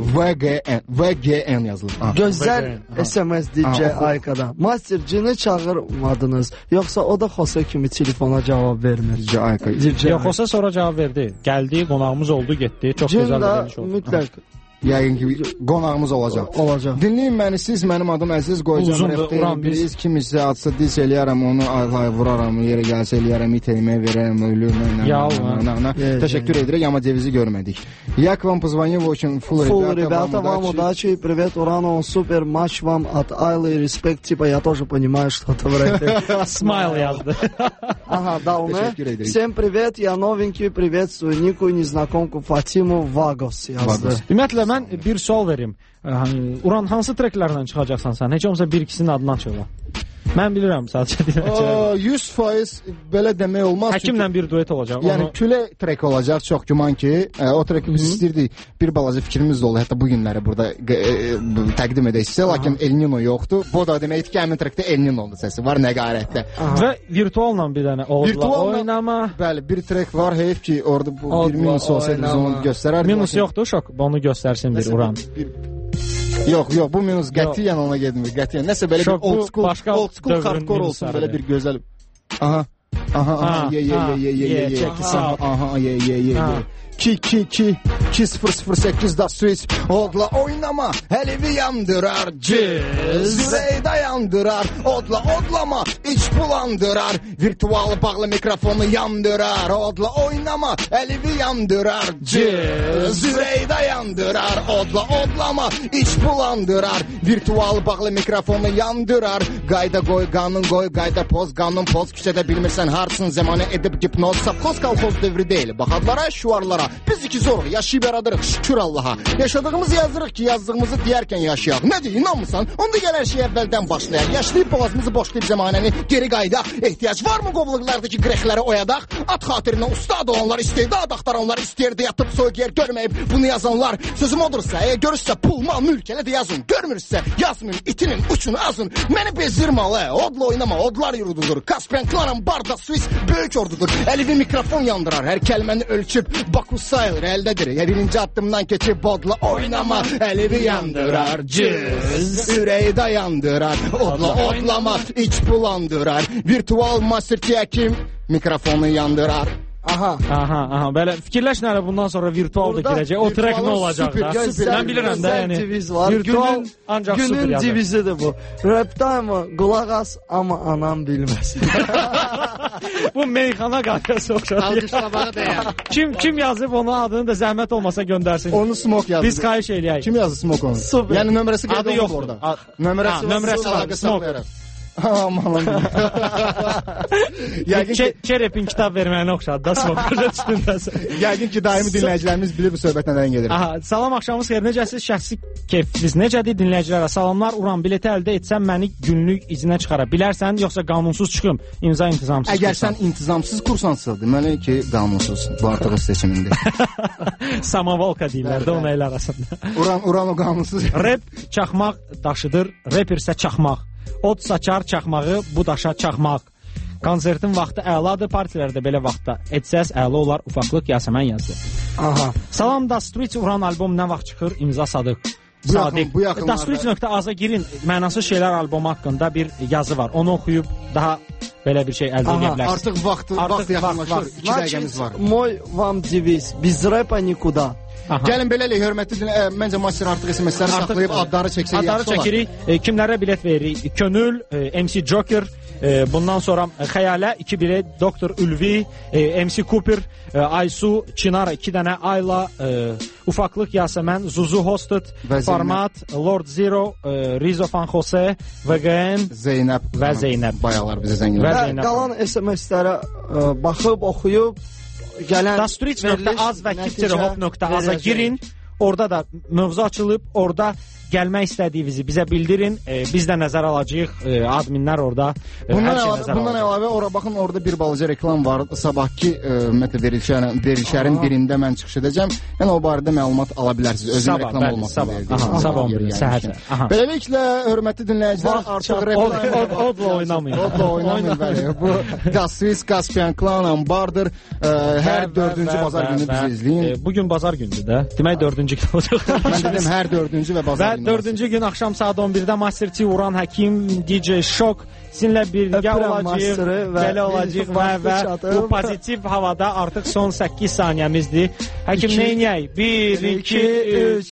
VGN yazılır. Gözəl SMS DJ Ayka'da. Mastercini çağırmadınız. Yoksa o da Xose kimi telefona cavab vermir. DJ Ayka. Yox, Xose sonra cavab verdi. Gəldi, qonağımız oldu, getdi. Çox gözəl bir iş oldu. Mütləq. Yəqin ki qonağımız olacaq. Dinləyin məni, siz mənim adım Əziz qoyacağım. Biz kimisə atsa dis eləyərəm, onu ay vuraram, yerə gəlsə eləyərəm, it elməyə verərəm, ölürəm. Təşəkkür edirik, amma devizi görmədik. Jak вам позвонил, очень full ребята, вам удачи, привет, Уран, он супер, матч вам от Айлы, респект, типа я тоже понимаю что-то в рэпе. Смайл yazdı. Ага, Далме. Всем привет, я новенький, приветствую Нику, незнакомку Фатиму, Vagos yazdı. Ümumiyyətlə mən bir sual verim. Uran, hansı treklərlə çıxacaqsan sən? Heç olmasa bir-ikisinin adını açıqla. Mən bilirəm sadəcə deyəcəm. 100% belə demək olmaz. Həkimlə bir duet olacaq. Yəni külə trek olacaq, çox güman ki. O treki biz istirdik. Bir balaca fikrimiz də oldu. Hətta bu günləri burada təqdim edək sizə, lakin El Nino yoxdur. Bu da deməkdir ki, həmin trekdə El Nino'nun səsi var, Nəqarətdə. Və virtualla bir dənə oynama. Bəli, bir trek var. Heyf ki, orada bu bir minus olsaydı biz onu göstərərdik. Minus yoxdur, şok. Onu göstərsin bir Uran. Yox, bu minus qətiyyən ona gedmir, qətiyyən. Nəsə belə bir old school hardcore olsun, belə bir gözəl. Aha, Ki 008 Dastrit odla oynama, həlivi yandırar, Züreyda yandırar, odlama, iç bulandırar, virtual bağlı mikrofonu yandırar, odla oynama, həlivi yandırar, Züreyda yandırar, odlama, iç bulandırar, virtual bağlı mikrofonu yandırar, qayda qoy, qanun qoy, qayda poz, qanun poz, küçədə bilmirsən harsın, zəmanə edib gipnoz, savxoz kalxoz dövrü deyil, baxadlara, şuarlara, biz iki zoruq yaşayıb yaradırıq, şükür Allaha. Yaşadığımızı yazırıq ki, yazdığımızı deyərkən yaşayaq. Nədir, inanmısan? Onda gəl hər şey əvvəldən başlayaq. Yaşlayıb boğazımızı boşlayıb zəmanəni geri qaydaq. Ehtiyac varmı qovluqlardakı qrexləri oyadaq? At xatirinə ustad olanlar, istedad axtaranlar, istəyirdi yatıb soyuq yer görməyib bunu yazanlar. Sözüm odursa, görürsə pul, mal, mülk elə də yazın. Görmürsə, yazmayın, itinin uçunu azın. Məni bezirmə, odla oynama, odlar yurdudur. Kaspen, Klaran, Barda, Swiss, böyük ordudur. Əlivi mikrofon yandırar, hər kəlməni ölçüb, Baku sayılır, əldedir. Birinci addımdan keçib odla oynama, əlivi yandırar, ürəyi yandırar, odlama, iç bulandırar, virtual master təkim mikrofonu yandırar. Aha. Belə fikirləşin bundan sonra virtual da girəcək. O trek nə olacaq da? Mən bilirəm də, yəni virtual ancaq super yazır. Günün divizidir bu. Rap-Time'ı qulaq as, amma anam bilməsin. Bu meyxana qafiyası oxşar. Alqışlamağa dəyər. Kim yazıb onu adını da zəhmət olmasa göndərsin. Onu Smoke yazdı. Biz xahiş eləyək. Kim yazdı Smoke onu? Yəni nömrəsi qeyd olunub orada. Nömrəsi var. Smoke. Aman. Çerepin kitab verməyinə oxşadı da Smoker'da üstündəsə. Yəqin ki, daimi dinləyicilərimiz bilir bu söhbət nədən gedir. Salam, axşamınız xeyir. Necəsiz? Şəxsi keyfiniz necədir? Dinləyicilərə salamlar. Uran, bileti əldə etsəm məni günlük izinə çıxara bilərsən, yoxsa qanunsuz çıxım? İmza intizamsız. Əgər sən intizamsız kursansa, deməli ki, qanunsuz. Bu artıq öz seçimindir. Samavolka deyirlər də ona ilə arasında. Uran o qanunsuz. Rap çaxmaq daşıdır, rapper isə çaxmaq. Od saçar çaxmağı, bu daşa çaxmaq. Konsertin vaxtı əladır, partilərdə belə vaxtda etsəz əla olar, ufaqlıq Yasəmən yazdı. Aha. Salam, Dastruiç Uran albom nə vaxt çıxır? İmza Sadıq. Bu yaxınlarda Dastruiç.az-a girin, mənasız şeylər albomu haqqında bir yazı var. Onu oxuyub daha belə bir şey əldə edə bilərsiniz. Artıq vaxt yaxınlaşır. 2 dəqiqəmiz var. Moy vam deviz, biz rapa nikuda. Gəlin beləlik, hörmətli məncə Master artıq SMS-ləri saxlayıb adları çəksək yaxşı olar. Adları çəkirik. Kimlərə bilet veririk? Könül, MC Joker, bundan sonra Xəyalə, 2 bilet, Doktor Ülvi, MC Cooper, Aysu, Çinara 2 dənə, Ayla, Ufaqlıq Yasəmən, Zuzu Hosted, Format, Lord Zero, Rizo Fan Jose, VGN, Zeynəb və Zeynəb. Bayalar bizə zəng edir. Qalan SMS-lərə baxıb, oxuyub, Dastruiç.az və kipterhop.az-a girin. Orada da mövzu açılıb, orada gəlmək istədiyinizi bizə bildirin. Biz də nəzər alacağıq. Adminlər orada Bundan əlavə ora baxın, orada bir balaca reklam var. Sabahki verilişlərin birində mən çıxış edəcəm. Yəni o barədə məlumat ala bilərsiniz. Özün reklam olmasın. Sabah 11-də səhər. Beləliklə, hörmətli dinləyicilər, artıq Odla oynamayın. Bu Dastruiç, Caspian Clan, Ambardır. Hər 4-cü bazar günü bizi izləyin. Bugün bazar gündür də. Demək 4-cü gün olacaq. Mən dedim hər 4-cü və bazar günü. 4-cü gün axşam saat 11-də Master T, Uran Həkim, DJ Şok sizinlə birgə olacaq, belə olacaq və bu pozitiv havada artıq son 8 saniyəmizdir. Həkim neynəyək? 1, 2, 3